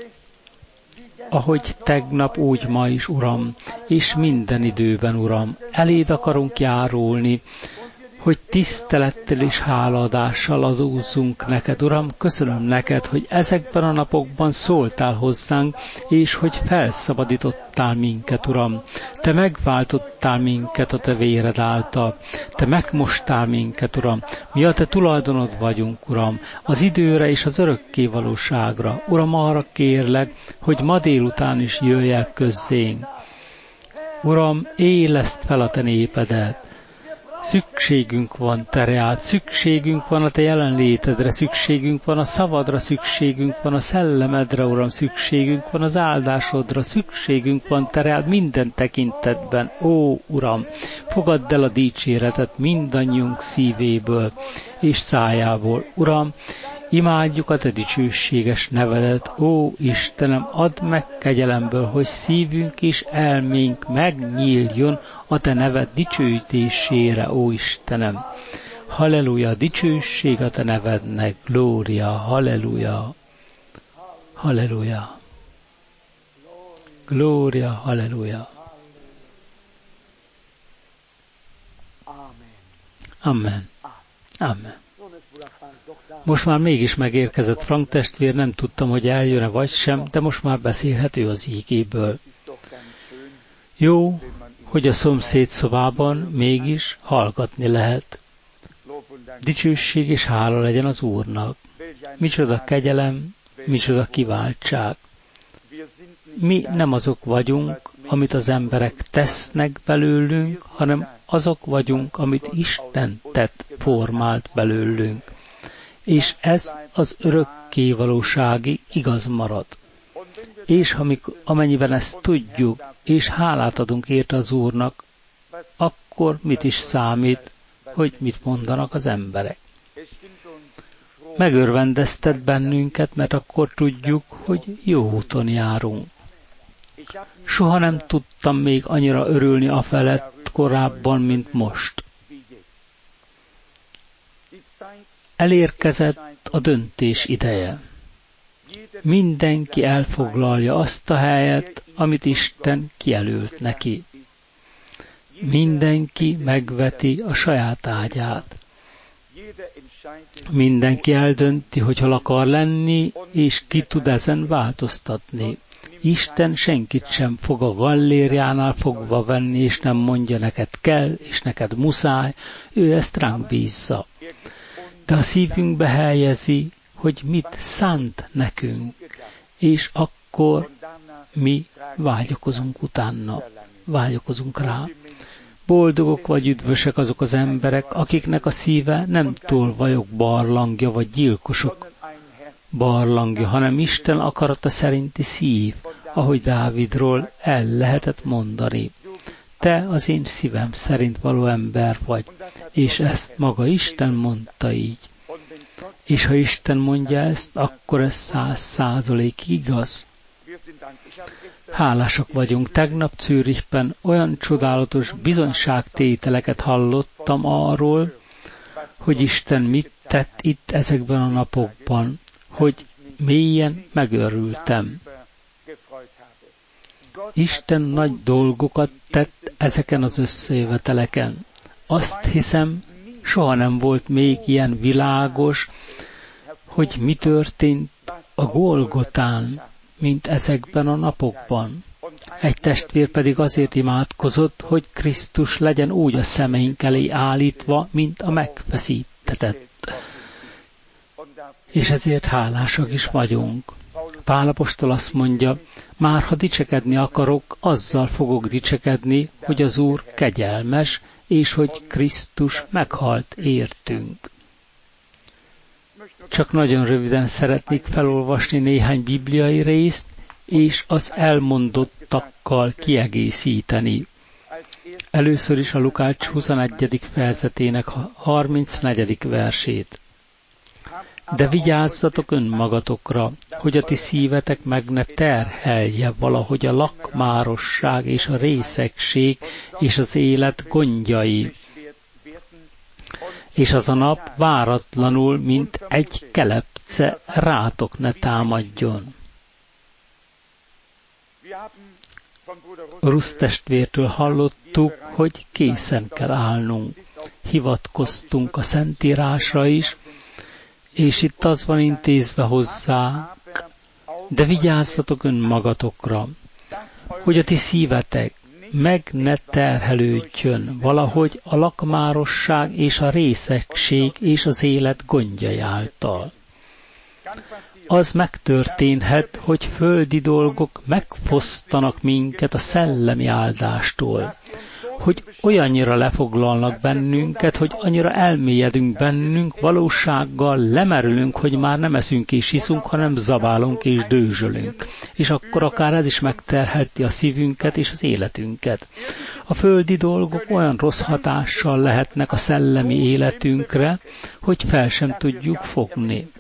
ahogy tegnap, úgy ma is, Uram, és minden időben, Uram, eléd akarunk járulni, hogy tisztelettel és hálaadással adózzunk neked, Uram. Köszönöm neked, hogy ezekben a napokban szóltál hozzánk, és hogy felszabadítottál minket, Uram. Te megváltottál minket a te véred által. Te megmostál minket, Uram. Mi a te tulajdonod vagyunk, Uram, az időre és az örökké valóságra. Uram, arra kérlek, hogy ma délután is jöjj el közzénk. Uram, éleszd fel a te népedet. Szükségünk van te reád, szükségünk van a te jelenlétedre, szükségünk van a szavadra, szükségünk van a szellemedre, Uram, szükségünk van az áldásodra, szükségünk van te reád minden tekintetben. Ó, Uram, fogadd el a dicséretet mindannyiunk szívéből és szájából. Uram, imádjuk a te dicsőséges nevedet, ó Istenem, add meg kegyelemből, hogy szívünk és elménk megnyíljon a te neved dicsőítésére, ó Istenem. Halleluja, dicsőség a te nevednek, glória, halleluja, halleluja, glória, halleluja. Amen. Amen. Most már mégis megérkezett Frank testvér, nem tudtam, hogy eljön-e vagy sem, de most már beszélhet ő az ígéből. Jó, hogy a szomszéd szobában mégis hallgatni lehet. Dicsőség és hála legyen az Úrnak. Micsoda kegyelem, micsoda kiváltság. Mi nem azok vagyunk, amit az emberek tesznek belőlünk, hanem azok vagyunk, amit Isten tett, formált belőlünk. És ez az örökké valóságig igaz marad. És amikor, amennyiben ezt tudjuk, és hálát adunk érte az Úrnak, akkor mit is számít, hogy mit mondanak az emberek. Megörvendeztet bennünket, mert akkor tudjuk, hogy jó úton járunk. Soha nem tudtam még annyira örülni afelett korábban, mint most. Elérkezett a döntés ideje. Mindenki elfoglalja azt a helyet, amit Isten kijelölt neki. Mindenki megveti a saját ágyát. Mindenki eldönti, hogy hol akar lenni, és ki tud ezen változtatni. Isten senkit sem fog a gallériánál fogva venni, és nem mondja, neked kell, és neked muszáj, ő ezt ránk bízza. De a szívünkbe helyezi, hogy mit szánt nekünk, és akkor mi vágyakozunk utána, vágyakozunk rá. Boldogok vagy üdvösek azok az emberek, akiknek a szíve nem tolvajok barlangja vagy gyilkosok barlangja, hanem Isten akarata szerinti szív, ahogy Dávidról el lehetett mondani. Te az én szívem szerint való ember vagy, és ezt maga Isten mondta így. És ha Isten mondja ezt, akkor ez száz százalékig igaz. Hálásak vagyunk. Tegnap Zürichben olyan csodálatos bizonyságtételeket hallottam arról, hogy Isten mit tett itt ezekben a napokban, hogy mélyen megörültem. Isten nagy dolgokat tett ezeken az összejöveteleken. Azt hiszem, soha nem volt még ilyen világos, hogy mi történt a Golgotán, mint ezekben a napokban. Egy testvér pedig azért imádkozott, hogy Krisztus legyen úgy a szemeink elé állítva, mint a megfeszítetett. És ezért hálásak is vagyunk. Pál apostol azt mondja, már ha dicsekedni akarok, azzal fogok dicsekedni, hogy az Úr kegyelmes, és hogy Krisztus meghalt értünk. Csak nagyon röviden szeretnék felolvasni néhány bibliai részt, és az elmondottakkal kiegészíteni. Először is a Lukács huszonegyedik fejezetének harmincnegyedik versét. De vigyázzatok önmagatokra, hogy a ti szívetek meg ne terhelje valahogy a lakmárosság és a részegség és az élet gondjai. És az a nap váratlanul, mint egy kelepce, rátok ne támadjon. Rusz testvértől hallottuk, hogy készen kell állnunk. Hivatkoztunk a Szentírásra is, és itt az van intézve hozzá, de vigyázzatok önmagatokra, hogy a ti szívetek meg ne terhelődjön valahogy a lakmárosság és a részegség és az élet gondjai által. Az megtörténhet, hogy földi dolgok megfosztanak minket a szellemi áldástól, hogy olyannyira lefoglalnak bennünket, hogy annyira elmélyedünk bennünk, valósággal lemerülünk, hogy már nem eszünk és hiszunk, hanem zabálunk és dőzsölünk. És akkor akár ez is megterhelti a szívünket és az életünket. A földi dolgok olyan rossz hatással lehetnek a szellemi életünkre, hogy fel sem tudjuk fogni.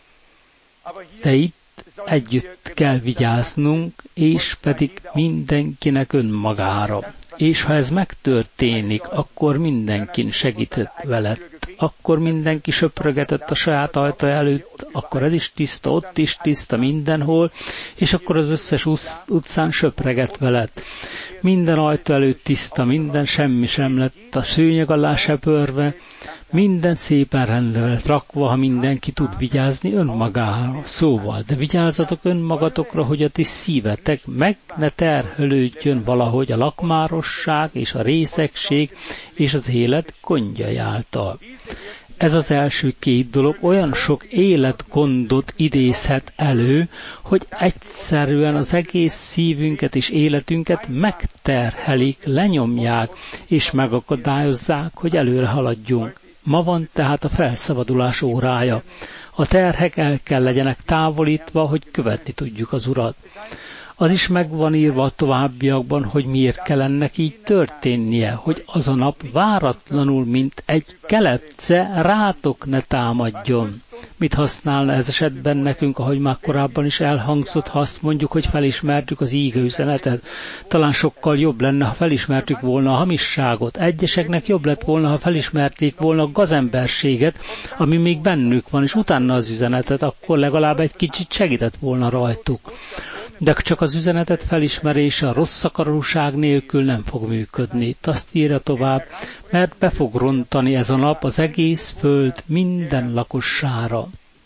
De itt együtt kell vigyáznunk, és pedig mindenkinek önmagára. És ha ez megtörténik, akkor mindenkin segített veled. Akkor mindenki söprögetett a saját ajta előtt, akkor ez is tiszta, ott is tiszta, mindenhol, és akkor az összes utcán söpreget veled. Minden ajtó előtt tiszta, minden semmi sem lett a szőnyeg alá söpörve, minden szépen rendbe lett rakva, ha mindenki tud vigyázni önmagára. Szóval, de vigyázzatok önmagatokra, hogy a ti szívetek meg ne terhelődjön valahogy a lakmárosság és a részegség és az élet gondjai által. Ez az első két dolog olyan sok életgondot idézhet elő, hogy egyszerűen az egész szívünket és életünket megterhelik, lenyomják és megakadályozzák, hogy előre haladjunk. Ma van tehát a felszabadulás órája. A terhek el kell legyenek távolítva, hogy követni tudjuk az Urat. Az is meg van írva a továbbiakban, hogy miért kell ennek így történnie, hogy az a nap váratlanul, mint egy kelepce, rátok ne támadjon. Mit használna ez esetben nekünk, ahogy már korábban is elhangzott, ha azt mondjuk, hogy felismertük az íge üzenetet? Talán sokkal jobb lenne, ha felismertük volna a hamisságot. Egyeseknek jobb lett volna, ha felismerték volna a gazemberséget, ami még bennük van, és utána az üzenetet, akkor legalább egy kicsit segített volna rajtuk. De csak az üzenetet felismerése a rossz akaróság nélkül nem fog működni. Itt azt írja tovább, mert be fog rontani ez a nap az egész föld minden lakossára.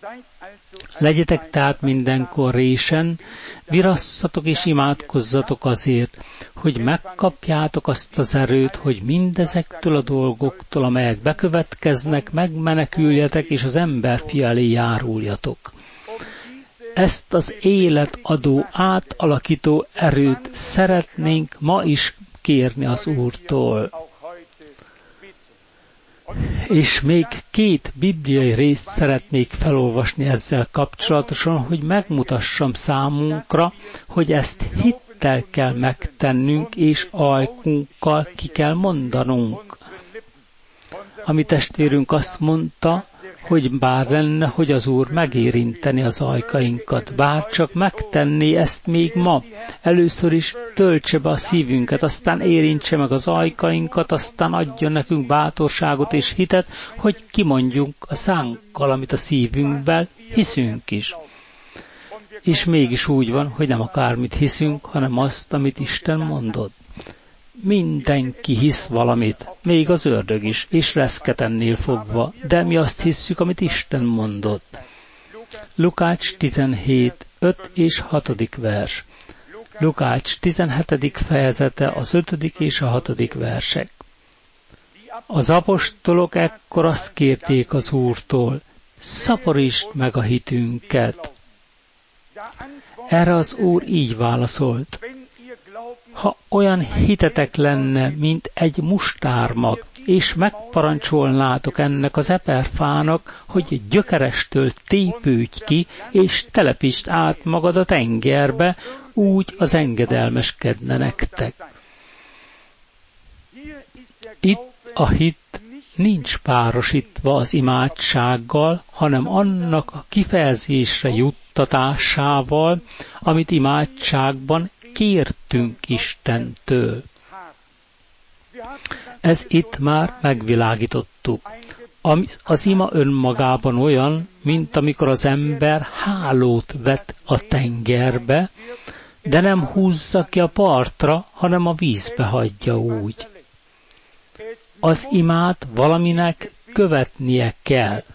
Legyetek tehát mindenkor résen, virasszatok és imádkozzatok azért, hogy megkapjátok azt az erőt, hogy mindezektől a dolgoktól, amelyek bekövetkeznek, megmeneküljetek és az emberfia elé járuljatok. Ezt az életadó, átalakító erőt szeretnénk ma is kérni az Úrtól. És még két bibliai részt szeretnék felolvasni ezzel kapcsolatosan, hogy megmutassam számunkra, hogy ezt hittel kell megtennünk, és ajkunkkal ki kell mondanunk. A mi testvérünk azt mondta, hogy bár lenne, hogy az Úr megérinteni az ajkainkat, bár csak megtenné ezt még ma. Először is töltse be a szívünket, aztán érintse meg az ajkainkat, aztán adjon nekünk bátorságot és hitet, hogy kimondjunk a szánkkal, amit a szívünkben hiszünk is. És mégis úgy van, hogy nem akármit hiszünk, hanem azt, amit Isten mondott. Mindenki hisz valamit, még az ördög is, és reszketennél fogva, de mi azt hisszük, amit Isten mondott. Lukács tizenhét, öt és hatodik vers. Lukács tizenhetedik fejezete, az ötödik és a hatodik versek. Az apostolok ekkor azt kérték az Úrtól, szaporítsd meg a hitünket. Erre az Úr így válaszolt, ha olyan hitetek lenne, mint egy mustármag, és megparancsolnátok ennek az eperfának, hogy gyökerestől tépődj ki, és telepítsd át magad a tengerbe, úgy az engedelmeskedne nektek. Itt a hit nincs párosítva az imádsággal, hanem annak a kifejezésre juttatásával, amit imádságban kértünk Istentől. Ez itt már megvilágítottuk. Az ima önmagában olyan, mint amikor az ember hálót vet a tengerbe, de nem húzza ki a partra, hanem a vízbe hagyja úgy. Az imát valaminek követnie kell.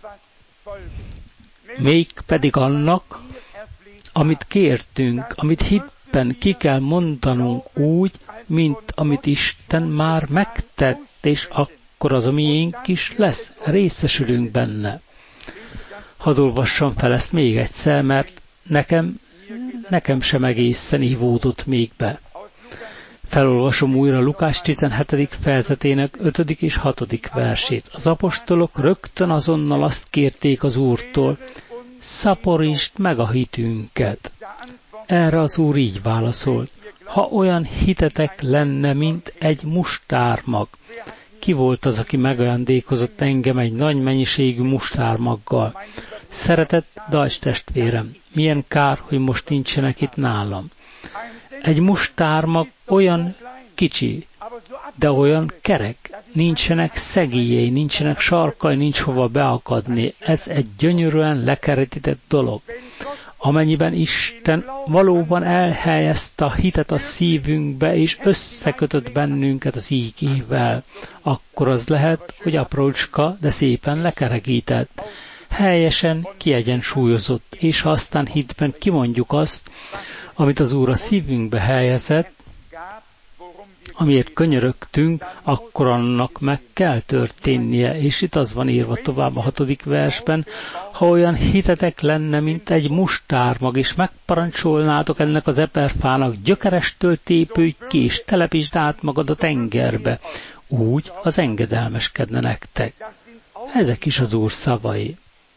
Mégpedig annak, amit kértünk, amit hitben ki kell mondanunk úgy, mint amit Isten már megtett, és akkor az a miénk is lesz, részesülünk benne. Hadd olvassam fel ezt még egyszer, mert nekem, nekem sem egészen ivódott még be. Felolvasom újra Lukás tizenhetedik fejezetének ötödik és hatodik versét. Az apostolok rögtön azonnal azt kérték az Úrtól, szaporítsd meg a hitünket. Erre az Úr így válaszolt, ha olyan hitetek lenne, mint egy mustármag. Ki volt az, aki megajándékozott engem egy nagy mennyiségű mustármaggal? Szeretett Dajcs testvérem, milyen kár, hogy most nincsenek itt nálam. Egy mustármag olyan kicsi, de olyan kerek. Nincsenek szegélyei, nincsenek sarkai, nincs hova beakadni. Ez egy gyönyörűen lekeretített dolog. Amennyiben Isten valóban elhelyezte a hitet a szívünkbe, és összekötött bennünket az ígével, akkor az lehet, hogy aprócska, de szépen lekerekített. Helyesen kiegyensúlyozott, és ha aztán hitben kimondjuk azt, amit az Úr a szívünkbe helyezett, amiért könyörögtünk, akkor annak meg kell történnie. És itt az van írva tovább a hatodik versben, ha olyan hitetek lenne, mint egy mustármag, és megparancsolnátok ennek az eperfának, gyökerestől tépődj ki, és telepítsd át magad a tengerbe, úgy az engedelmeskedne nektek. Ezek is az Úr szavai.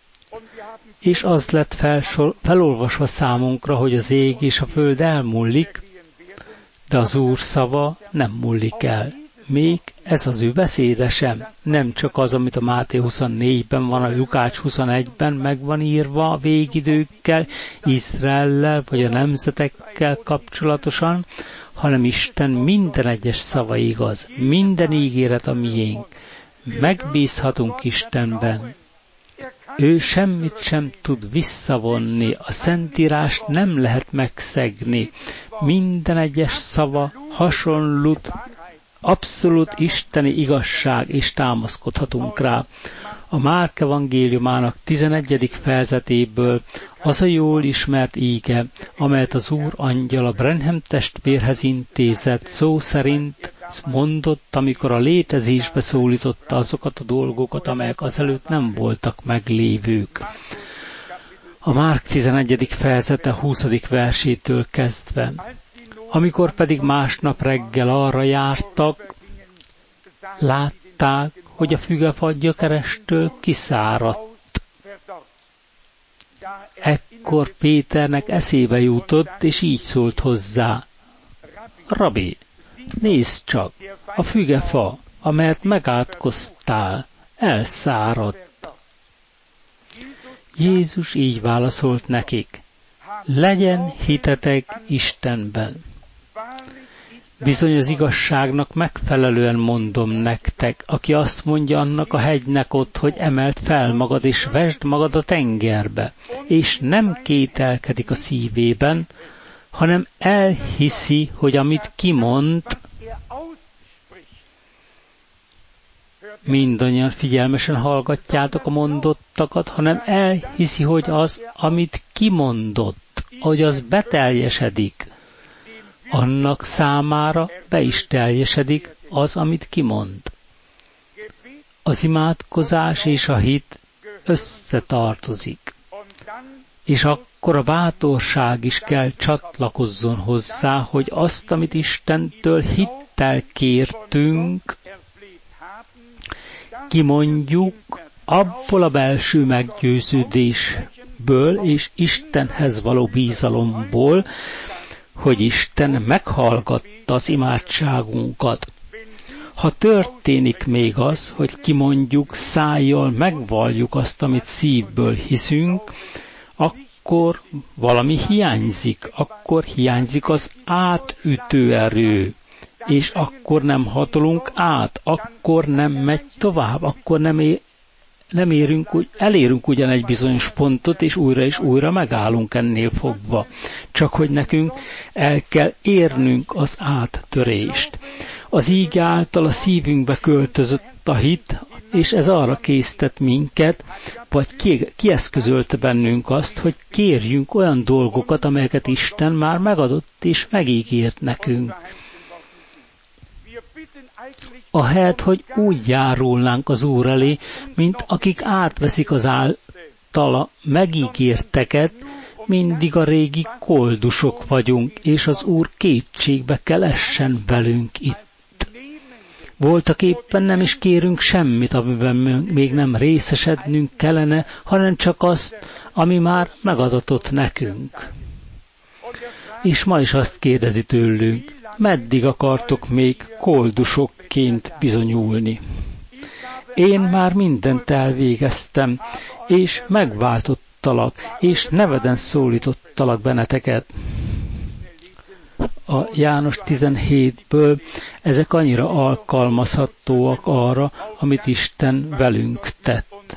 És az lett felsor, felolvasva számunkra, hogy az ég és a föld elmúlik, de az Úr szava nem múlik el. Még ez az ő beszéde sem, nem csak az, amit a Máté huszonnégyben van, a Lukács huszonegyben meg van írva a végidőkkel, Izraellel vagy a nemzetekkel kapcsolatosan, hanem Isten minden egyes szava igaz, minden ígéret a miénk. Megbízhatunk Istenben. Ő semmit sem tud visszavonni, a Szentírást nem lehet megszegni. Minden egyes szava hasonlít, abszolút isteni igazság, és támaszkodhatunk rá. A Márk evangéliumának tizenegyedik fejezetéből az a jól ismert íge, amelyet az Úr angyal a Branham testvérhez intézett, szó szerint mondott, amikor a létezésbe szólította azokat a dolgokat, amelyek azelőtt nem voltak meglévők. A Márk tizenegyedik fejezete huszadik versétől kezdve. Amikor pedig másnap reggel arra jártak, látták, hogy a fügefa gyökerestől kiszáradt. Ekkor Péternek eszébe jutott, és így szólt hozzá: Rabbi, nézd csak, a fügefa, amelyet megátkoztál, elszáradt. Jézus így válaszolt nekik: legyen hitetek Istenben. Bizony az igazságnak megfelelően mondom nektek, aki azt mondja annak a hegynek ott, hogy emeld fel magad és vesd magad a tengerbe, és nem kételkedik a szívében, hanem elhiszi, hogy amit kimond, mindannyian figyelmesen hallgatjátok a mondottakat, hanem elhiszi, hogy az, amit kimondott, hogy az beteljesedik, annak számára be is teljesedik az, amit kimond. Az imádkozás és a hit összetartozik, és akkor a bátorság is kell csatlakozzon hozzá, hogy azt, amit Istentől hittel kértünk, kimondjuk abból a belső meggyőződésből és Istenhez való bízalomból, hogy Isten meghallgatta az imádságunkat. Ha történik még az, hogy kimondjuk, szájjal megvalljuk azt, amit szívből hiszünk, akkor valami hiányzik, akkor hiányzik az átütő erő, és akkor nem hatolunk át, akkor nem megy tovább, akkor nem, é- nem érünk, úgy, elérünk ugyan egy bizonyos pontot, és újra és újra megállunk ennél fogva. Csak hogy nekünk el kell érnünk az áttörést. Az íg által a szívünkbe költözött a hit, és ez arra késztet minket, vagy ki, kieszközölte bennünk azt, hogy kérjünk olyan dolgokat, amelyeket Isten már megadott és megígért nekünk. Ahelyett, hogy úgy járulnánk az Úr elé, mint akik átveszik az általa megígérteket, mindig a régi koldusok vagyunk, és az Úr kétségbe kell essen velünk itt. Voltak éppen nem is kérünk semmit, amiben még nem részesednünk kellene, hanem csak azt, ami már megadatott nekünk. És ma is azt kérdezi tőlünk, meddig akartok még koldusokként bizonyulni? Én már mindent elvégeztem, és megváltottalak, és neveden szólítottalak benneteket. A János tizenhétből ezek annyira alkalmazhatóak arra, amit Isten velünk tett.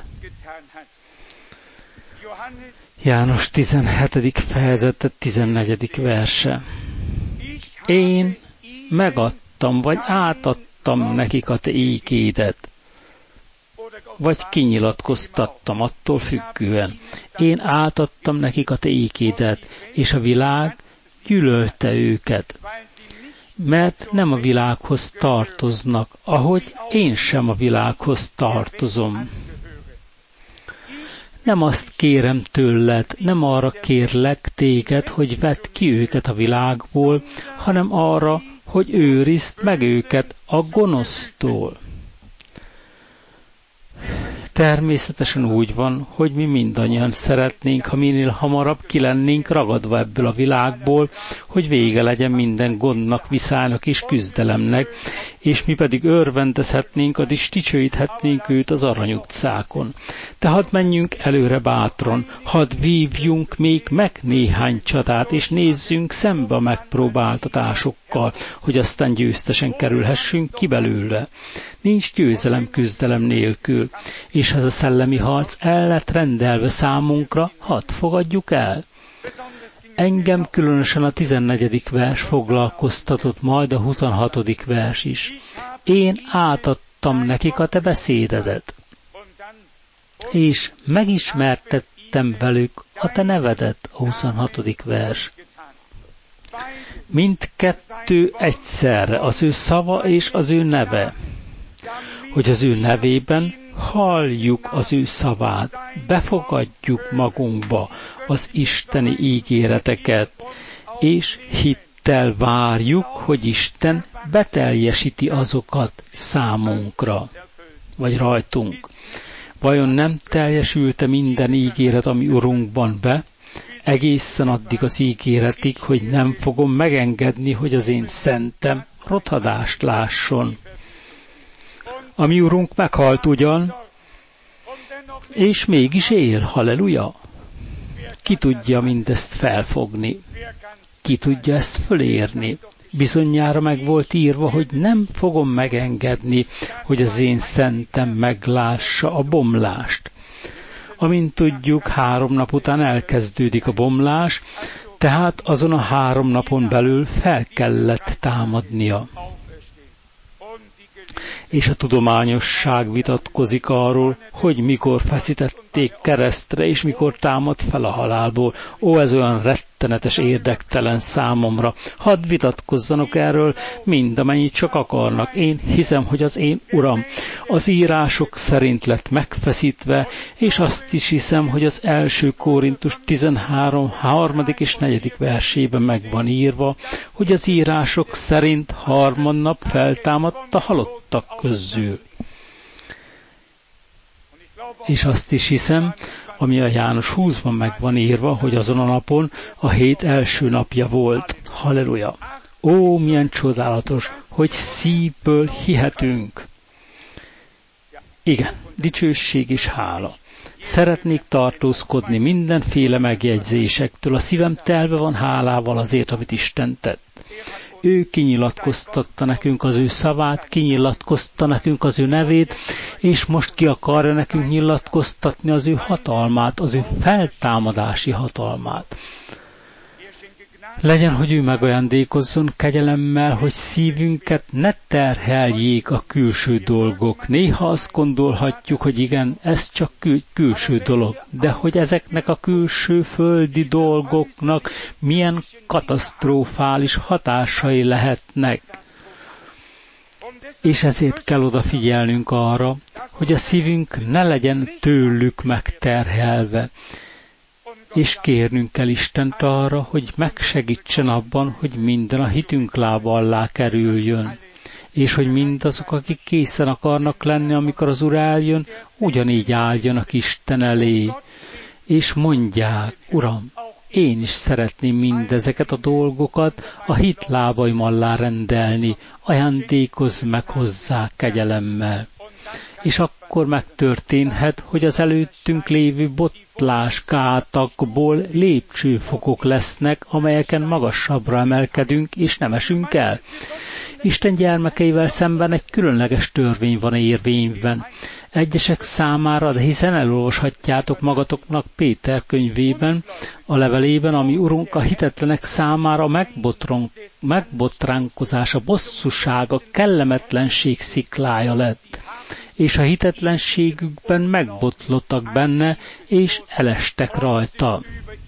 János tizenhetedik fejezete tizennegyedik verse. Én megadtam, vagy átadtam nekik a te ígédet, vagy kinyilatkoztattam, attól függően. Én átadtam nekik a te ígédet, és a világ gyűlölte őket, mert nem a világhoz tartoznak, ahogy én sem a világhoz tartozom. Nem azt kérem tőled, nem arra kérlek téged, hogy vedd ki őket a világból, hanem arra, hogy őrizd meg őket a gonosztól. Természetesen úgy van, hogy mi mindannyian szeretnénk, ha minél hamarabb ki lennénk ragadva ebből a világból, hogy vége legyen minden gondnak, viszálynak és küzdelemnek, és mi pedig örvendezhetnénk, ad is dicsőíthetnénk őt az arany utcákon. De hadd menjünk előre bátran, hadd vívjunk még meg néhány csatát, és nézzünk szembe a megpróbáltatásokkal, hogy aztán győztesen kerülhessünk ki belőle. Nincs győzelem küzdelem nélkül, és ez a szellemi harc el lett rendelve számunkra, hadd fogadjuk el. Engem különösen a tizennegyedik vers foglalkoztatott, majd a huszonhatodik vers is. Én átadtam nekik a te beszédedet, és megismertettem velük a te nevedet, a huszonhatodik vers. Mindkettő egyszerre, az ő szava és az ő neve, hogy az ő nevében halljuk az ő szavát, befogadjuk magunkba az isteni ígéreteket, és hittel várjuk, hogy Isten beteljesíti azokat számunkra, vagy rajtunk. Vajon nem teljesült-e minden ígéret, ami Urunkban be, egészen addig az ígéretig, hogy nem fogom megengedni, hogy az én szentem rothadást lásson. A mi Urunk meghalt ugyan, és mégis él, halleluja! Ki tudja mindezt felfogni? Ki tudja ezt fölérni? Bizonyára meg volt írva, hogy nem fogom megengedni, hogy az én szentem meglássa a bomlást. Amint tudjuk, három nap után elkezdődik a bomlás, tehát azon a három napon belül fel kellett támadnia. És a tudományosság vitatkozik arról, hogy mikor feszítették keresztre, és mikor támad fel a halálból. Ó, ez olyan rettenetes, érdektelen számomra. Hadd vitatkozzanak erről mind, amennyit csak akarnak. Én hiszem, hogy az én Uram az írások szerint lett megfeszítve, és azt is hiszem, hogy az első Korintus tizenhárom, harmadik és negyedik versében meg van írva, hogy az írások szerint harmadnap feltámadt a halottak közül. És azt is hiszem, ami a János húszban meg van írva, hogy azon a napon a hét első napja volt. Halleluja! Ó, milyen csodálatos, hogy szívből hihetünk. Igen, dicsőség és hála. Szeretnék tartózkodni mindenféle megjegyzésektől. A szívem telve van hálával azért, amit Isten tett. Ő kinyilatkoztatta nekünk az ő szavát, kinyilatkoztatta nekünk az ő nevét, és most ki akarja nekünk nyilatkoztatni az ő hatalmát, az ő feltámadási hatalmát. Legyen, hogy ő megajándékozzon kegyelemmel, hogy szívünket ne terheljék a külső dolgok. Néha azt gondolhatjuk, hogy igen, ez csak kül- külső dolog, de hogy ezeknek a külső földi dolgoknak milyen katasztrofális hatásai lehetnek. És ezért kell odafigyelnünk arra, hogy a szívünk ne legyen tőlük megterhelve. És kérnünk kell Istent arra, hogy megsegítsen abban, hogy minden a hitünk lába alá kerüljön. És hogy mindazok, akik készen akarnak lenni, amikor az Úr eljön, ugyanígy álljanak Isten elé. És mondják, Uram, én is szeretném mindezeket a dolgokat a hit lábaim alá rendelni, ajándékozz meg hozzá kegyelemmel. És akkor megtörténhet, hogy az előttünk lévő botláskátakból lépcsőfokok lesznek, amelyeken magasabbra emelkedünk, és nem esünk el. Isten gyermekeivel szemben egy különleges törvény van érvényben. Egyesek számára, de hiszen elolvashatjátok magatoknak Péter könyvében, a levelében, ami Urunk a hitetlenek számára megbotránkozás, a bosszúság, a kellemetlenség sziklája lett. És a hitetlenségükben megbotlottak benne, és elestek rajta.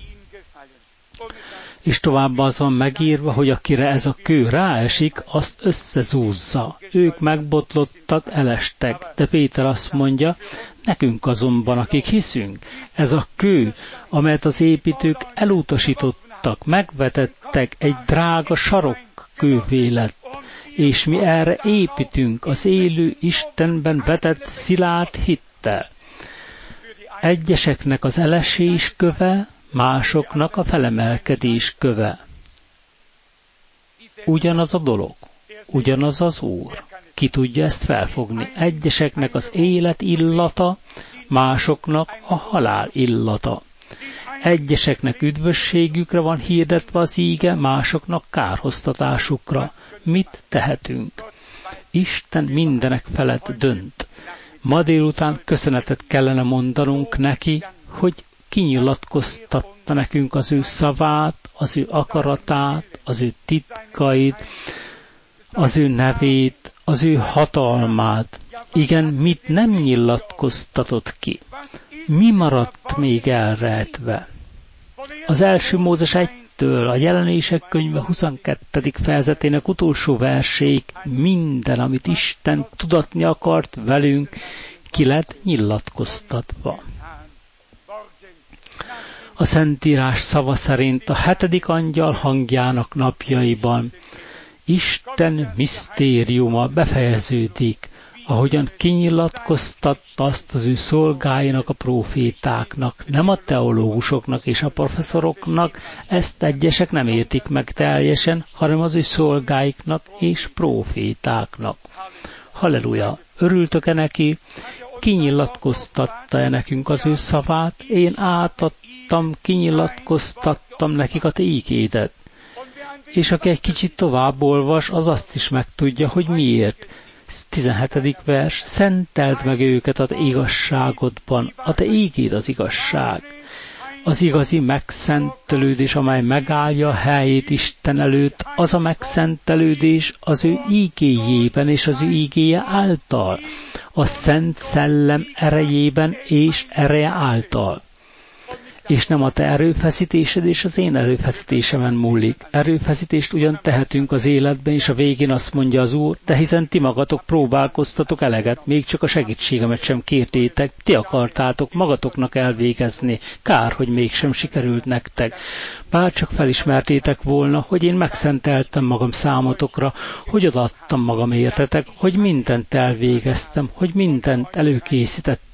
És továbbá az van megírva, hogy akire ez a kő ráesik, azt összezúzza. Ők megbotlottak, elestek. De Péter azt mondja, nekünk azonban, akik hiszünk, ez a kő, amelyet az építők elutasítottak, megvetettek, egy drága sarokkővé lett. És mi erre építünk az élő Istenben vetett szilárd hittel. Egyeseknek az elesés köve, másoknak a felemelkedés köve. Ugyanaz a dolog, ugyanaz az Úr. Ki tudja ezt felfogni? Egyeseknek az élet illata, másoknak a halál illata. Egyeseknek üdvösségükre van hirdetve az íge, másoknak kárhoztatásukra. Mit tehetünk? Isten mindenek felett dönt. Ma délután köszönetet kellene mondanunk neki, hogy kinyilatkoztatta nekünk az ő szavát, az ő akaratát, az ő titkait, az ő nevét, az ő hatalmát. Igen, mit nem nyilatkoztatott ki? Mi maradt még elrejtve? Az első Mózes egytől a Jelenések könyve huszonkettedik fejezetének utolsó verséig minden, amit Isten tudatni akart velünk, ki lett nyilatkoztatva. A Szentírás szava szerint a hetedik angyal hangjának napjaiban Isten misztériuma befejeződik, ahogyan kinyilatkoztatta azt az ő szolgáinak, a prófétáknak, nem a teológusoknak és a professzoroknak, ezt egyesek nem értik meg teljesen, hanem az ő szolgáiknak és prófétáknak. Halleluja! Örültök-e neki? Kinyilatkoztatta-e nekünk az ő szavát? Én átadtam, kinyilatkoztattam nekik a te ígédet. És aki egy kicsit tovább olvas, az azt is megtudja, hogy miért. tizenhetedik vers, szenteld meg őket a te igazságodban, a te ígéd az igazság. Az igazi megszentelődés, amely megállja a helyét Isten előtt, az a megszentelődés az ő ígéjében és az ő ígéje által, a Szent Szellem erejében és ereje által. És nem a te erőfeszítésed és az én erőfeszítésemen múlik. Erőfeszítést ugyan tehetünk az életben, és a végén azt mondja az Úr, de hiszen ti magatok próbálkoztatok eleget, még csak a segítségemet sem kértétek, ti akartátok magatoknak elvégezni, kár, hogy mégsem sikerült nektek. Bár csak felismertétek volna, hogy én megszenteltem magam számotokra, hogy odaadtam magam értetek, hogy mindent elvégeztem, hogy mindent előkészítettem,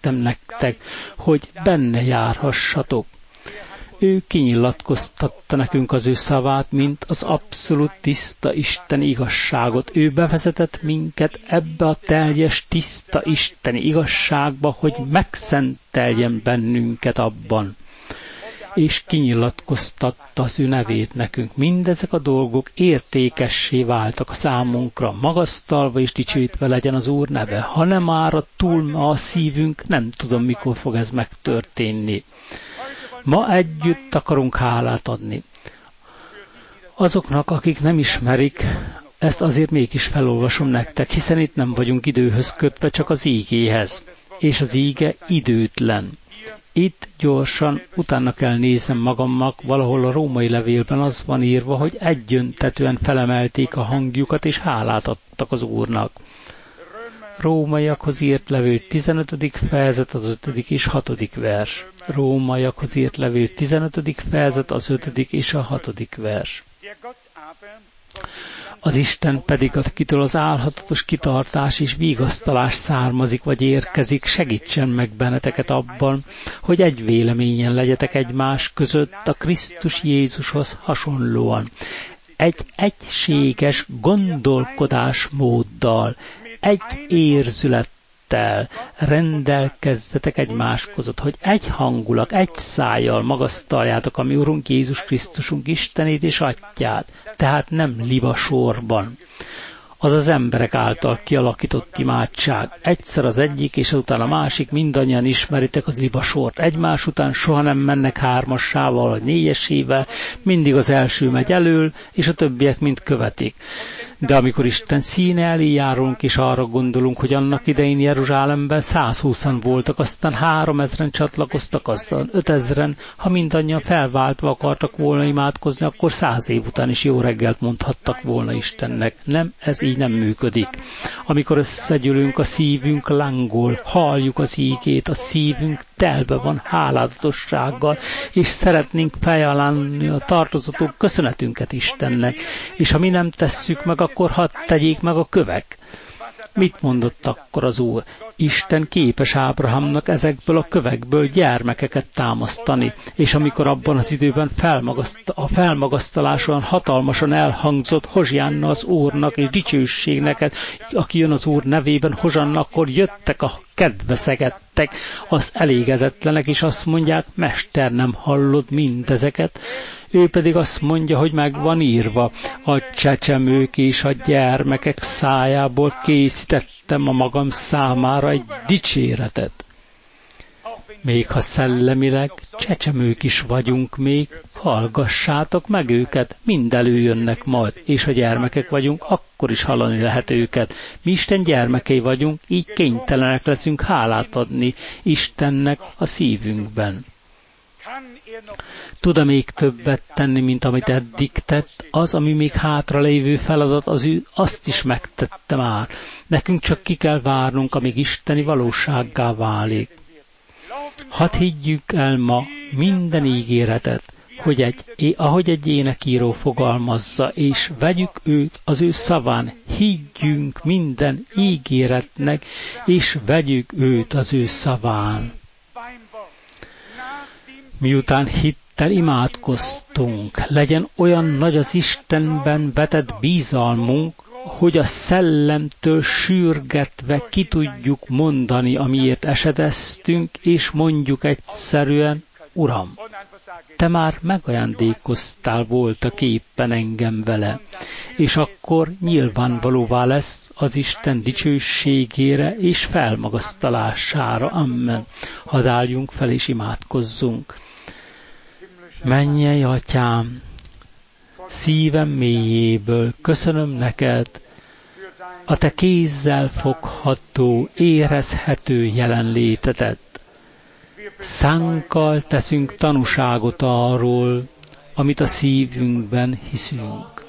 tettem nektek, hogy benne járhassatok. Ő kinyilatkoztatta nekünk az ő szavát, mint az abszolút tiszta isteni igazságot. Ő bevezetett minket ebbe a teljes, tiszta isteni igazságba, hogy megszenteljen bennünket abban. És kinyilatkoztatta az ő nevét nekünk. Mindezek a dolgok értékessé váltak a számunkra, magasztalva és dicsőítve legyen az Úr neve. Ha nem árad túl ma a szívünk, nem tudom, mikor fog ez megtörténni. Ma együtt akarunk hálát adni. Azoknak, akik nem ismerik, ezt azért mégis felolvasom nektek, hiszen itt nem vagyunk időhöz kötve, csak az ígéhez. És az íge időtlen. Itt gyorsan utána kell néznem magamnak, valahol a római levélben az van írva, hogy egyöntetően felemelték a hangjukat, és hálát adtak az Úrnak. Rómaiakhoz írt levél tizenötödik fejezet, az ötödik és hatodik vers. Rómaiakhoz írt levél tizenötödik fejezet, az ötödik és a hatodik vers. Az Isten pedig, akitől az álhatatos kitartás és vigasztalás származik vagy érkezik, segítsen meg benneteket abban, hogy egy véleményen legyetek egymás között a Krisztus Jézushoz hasonlóan. Egy egységes gondolkodásmóddal, egy érzülettel rendelkezzetek egymás között, hogy egy hangulag, egy szájjal magasztaljátok a mi Urunk Jézus Krisztusunk Istenét és Atyát, tehát nem liba sorban. Az az emberek által kialakított imádság. Egyszer az egyik, és azután a másik, mindannyian ismeritek az libasort. Egymás után soha nem mennek hármassával, vagy négyesével, mindig az első megy elől, és a többiek mind követik. De amikor Isten színe elé járunk, és arra gondolunk, hogy annak idején Jeruzsálemben százhúszan voltak, aztán háromezren csatlakoztak, aztán ötezren, ha mindannyian felváltva akartak volna imádkozni, akkor száz év után is jó reggelt mondhattak volna Istennek. Nem, ez így nem működik. Amikor összegyűlünk, a szívünk lángol, halljuk az ígét, a szívünk telve van hálálatossággal, és szeretnénk felajánlani a tartozató köszönetünket Istennek, és ha mi nem tesszük meg, akkor hadd tegyék meg a kövek. Mit mondott akkor az Úr? Isten képes Ábrahámnak ezekből a kövekből gyermekeket támasztani, és amikor abban az időben felmagaszt, a felmagasztaláson hatalmasan elhangzott Hozsiánna az Úrnak és dicsőségnek, aki jön az Úr nevében, Hozsanna, akkor jöttek a kedveszegettek, az elégedetlenek, és azt mondják, Mester, nem hallod mindezeket? Ő pedig azt mondja, hogy meg van írva, a csecsemők és a gyermekek szájából készítettem a magam számára egy dicséretet. Még ha szellemileg csecsemők is vagyunk még, hallgassátok meg őket, mind előjönnek majd, és ha gyermekek vagyunk, akkor is hallani lehet őket. Mi Isten gyermekei vagyunk, így kénytelenek leszünk hálát adni Istennek a szívünkben. Tud-e még többet tenni, mint amit eddig tett? Az, ami még hátra lévő feladat, az ő, azt is megtette már. Nekünk csak ki kell várnunk, amíg isteni valósággá válik. Hadd higgyük el ma minden ígéretet, hogy egy, ahogy egy énekíró fogalmazza, és vegyük őt az ő szaván, higgyünk minden ígéretnek, és vegyük őt az ő szaván. Miután hittel imádkoztunk, legyen olyan nagy az Istenben vetett bízalmunk, hogy a szellemtől sürgetve ki tudjuk mondani, amiért esedeztünk, és mondjuk egyszerűen, Uram, Te már megajándékoztál voltak éppen engem vele, és akkor nyilvánvalóvá lesz az Isten dicsőségére és felmagasztalására. Amen. Hadd álljunk fel és imádkozzunk. Mennyei Atyám, szívem mélyéből köszönöm neked a Te kézzel fogható, érezhető jelenlétedet. Szánkkal teszünk tanúságot arról, amit a szívünkben hiszünk.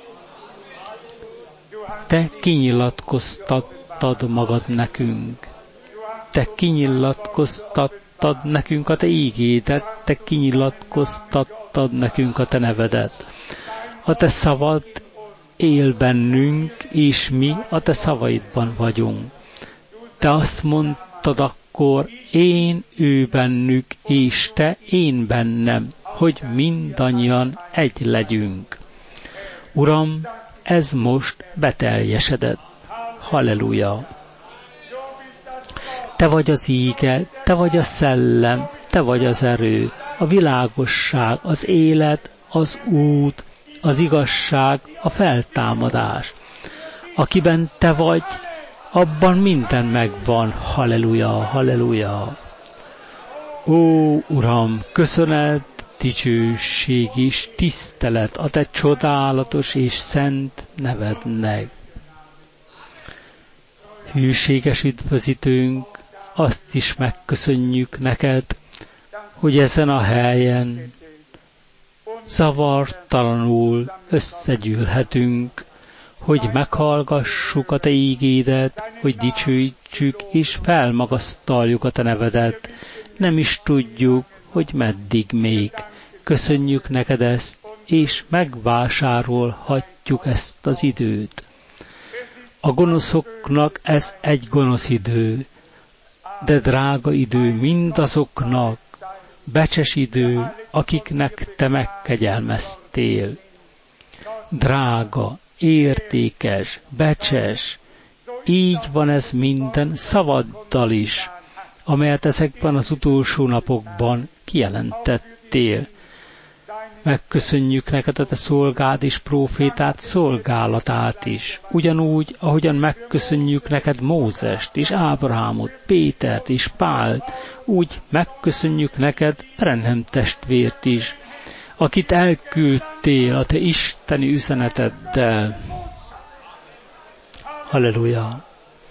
Te kinyilatkoztattad magad nekünk. Te kinyilatkoztattad nekünk a Te ígédet, Te kinyilatkoztattad nekünk a Te nevedet. A Te szavad él bennünk, és mi a Te szavaidban vagyunk. Te azt mondtad akkor én ő bennük, és te én bennem, hogy mindannyian egy legyünk. Uram, ez most beteljesedett. Halleluja! Te vagy az íge, te vagy a szellem, te vagy az erő, a világosság, az élet, az út, az igazság, a feltámadás. Akiben te vagy, abban minden megvan. Halleluja, halleluja. Ó, Uram, köszönet, dicsőség és tisztelet a te csodálatos és szent nevednek. Hűséges üdvözítőnk, azt is megköszönjük neked, hogy ezen a helyen zavartalanul összegyűlhetünk, hogy meghallgassuk a te ígédet, hogy dicsőítsük és felmagasztaljuk a te nevedet. Nem is tudjuk, hogy meddig még. Köszönjük neked ezt, és megvásárolhatjuk ezt az időt. A gonoszoknak ez egy gonosz idő, de drága idő mindazoknak, becses idő, akiknek te megkegyelmeztél. Drága, értékes, becses, így van ez minden szavaddal is, amelyet ezekben az utolsó napokban kijelentettél. Megköszönjük neked a te szolgád és prófétát szolgálatát is, ugyanúgy, ahogyan megköszönjük neked Mózest és Ábrahámot, Pétert és Pált, úgy megköszönjük neked Branham testvért is, akit elküldtél a te isteni üzeneteddel. Halleluja!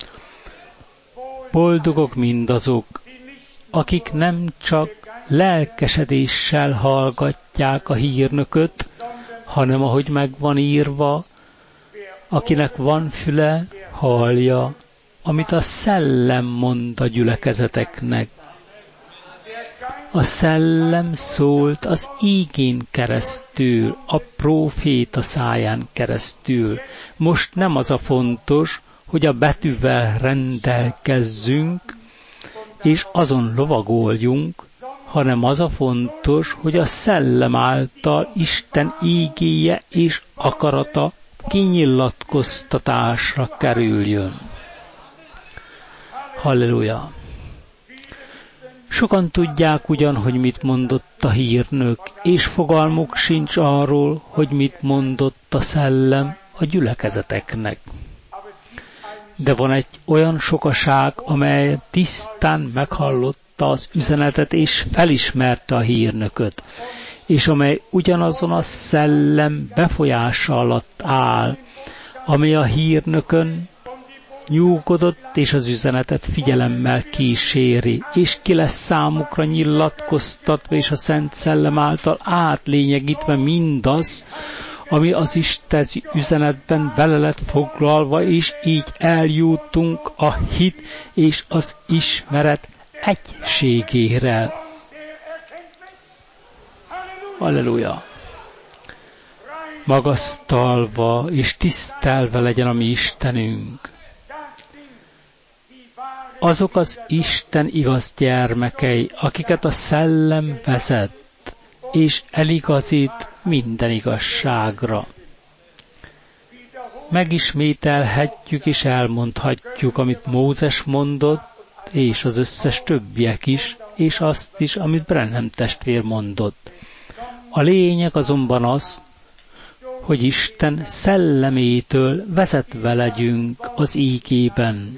Boldogok mindazok, akik nem csak lelkesedéssel hallgatják a hírnököt, hanem ahogy meg van írva, akinek van füle, hallja, amit a szellem mond a gyülekezeteknek. A szellem szólt az ígén keresztül, a próféta száján keresztül. Most nem az a fontos, hogy a betűvel rendelkezzünk, és azon lovagoljunk, hanem az a fontos, hogy a szellem által Isten ígéje és akarata kinyilatkoztatásra kerüljön. Halleluja! Sokan tudják ugyan, hogy mit mondott a hírnök, és fogalmuk sincs arról, hogy mit mondott a szellem a gyülekezeteknek. De van egy olyan sokaság, amely tisztán meghallotta az üzenetet, és felismerte a hírnököt, és amely ugyanazon a szellem befolyása alatt áll, amely a hírnökön nyugodott, és az üzenetet figyelemmel kíséri, és ki lesz számukra nyilatkoztatva, és a Szent Szellem által átlényegítve mindaz, ami az Isten üzenetben bele lett foglalva, és így eljutunk a hit és az ismeret egységére. Halleluja! Magasztalva és tisztelve legyen a mi Istenünk. Azok az Isten igaz gyermekei, akiket a szellem vezet, és eligazít minden igazságra. Megismételhetjük és elmondhatjuk, amit Mózes mondott, és az összes többiek is, és azt is, amit Branham testvér mondott. A lényeg azonban az, hogy Isten szellemétől vezetve legyünk az ígében,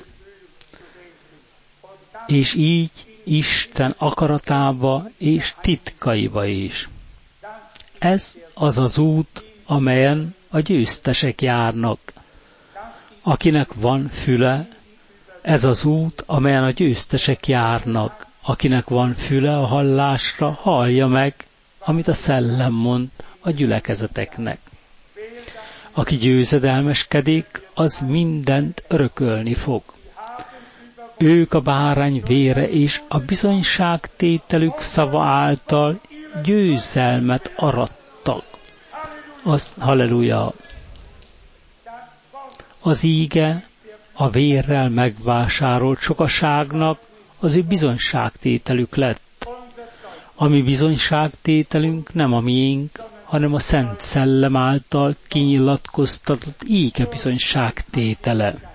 és így Isten akaratába és titkaiba is. Ez az az út, amelyen a győztesek járnak. Akinek van füle, ez az út, amelyen a győztesek járnak. Akinek van füle a hallásra, hallja meg, amit a szellem mond a gyülekezeteknek. Aki győzedelmeskedik, az mindent örökölni fog. Ők a bárány vére és a bizonyságtételük szava által győzelmet arattak. Az, halleluja! Az íge a vérrel megvásárolt sokaságnak az ő bizonyságtételük lett. A mi bizonyságtételünk nem a miénk, hanem a Szent Szellem által kinyilatkoztatott íge bizonyságtétele.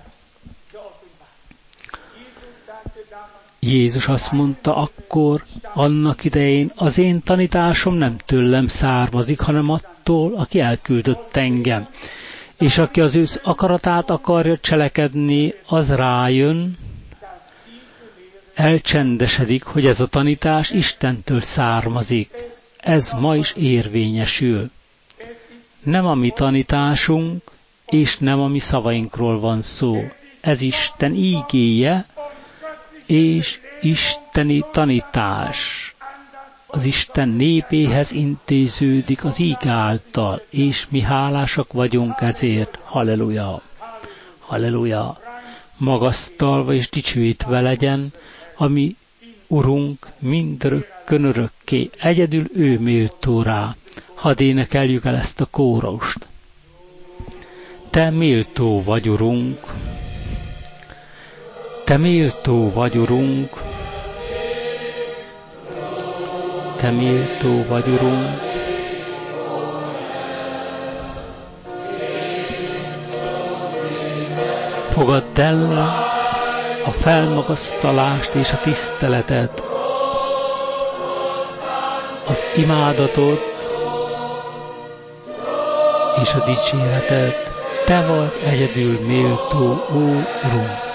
Jézus azt mondta akkor, annak idején, az én tanításom nem tőlem származik, hanem attól, aki elküldött engem. És aki az ő akaratát akarja cselekedni, az rájön, elcsendesedik, hogy ez a tanítás Istentől származik. Ez ma is érvényesül. Nem a mi tanításunk, és nem a mi szavainkról van szó. Ez Isten ígéje, és isteni tanítás. Az Isten népéhez intéződik az íg által, és mi hálásak vagyunk ezért. Halleluja! Halleluja! Magasztalva és dicsőítve legyen, ami Urunk mindörökkön örökké, egyedül ő méltó rá. Hadd énekeljük el ezt a kórust. Te méltó vagy, Urunk, Te méltó vagy, Urunk, Te méltó vagy, Urunk. Fogadd el a felmagasztalást és a tiszteletet, az imádatot és a dicséretet. Te vagy egyedül méltó, ó Urunk.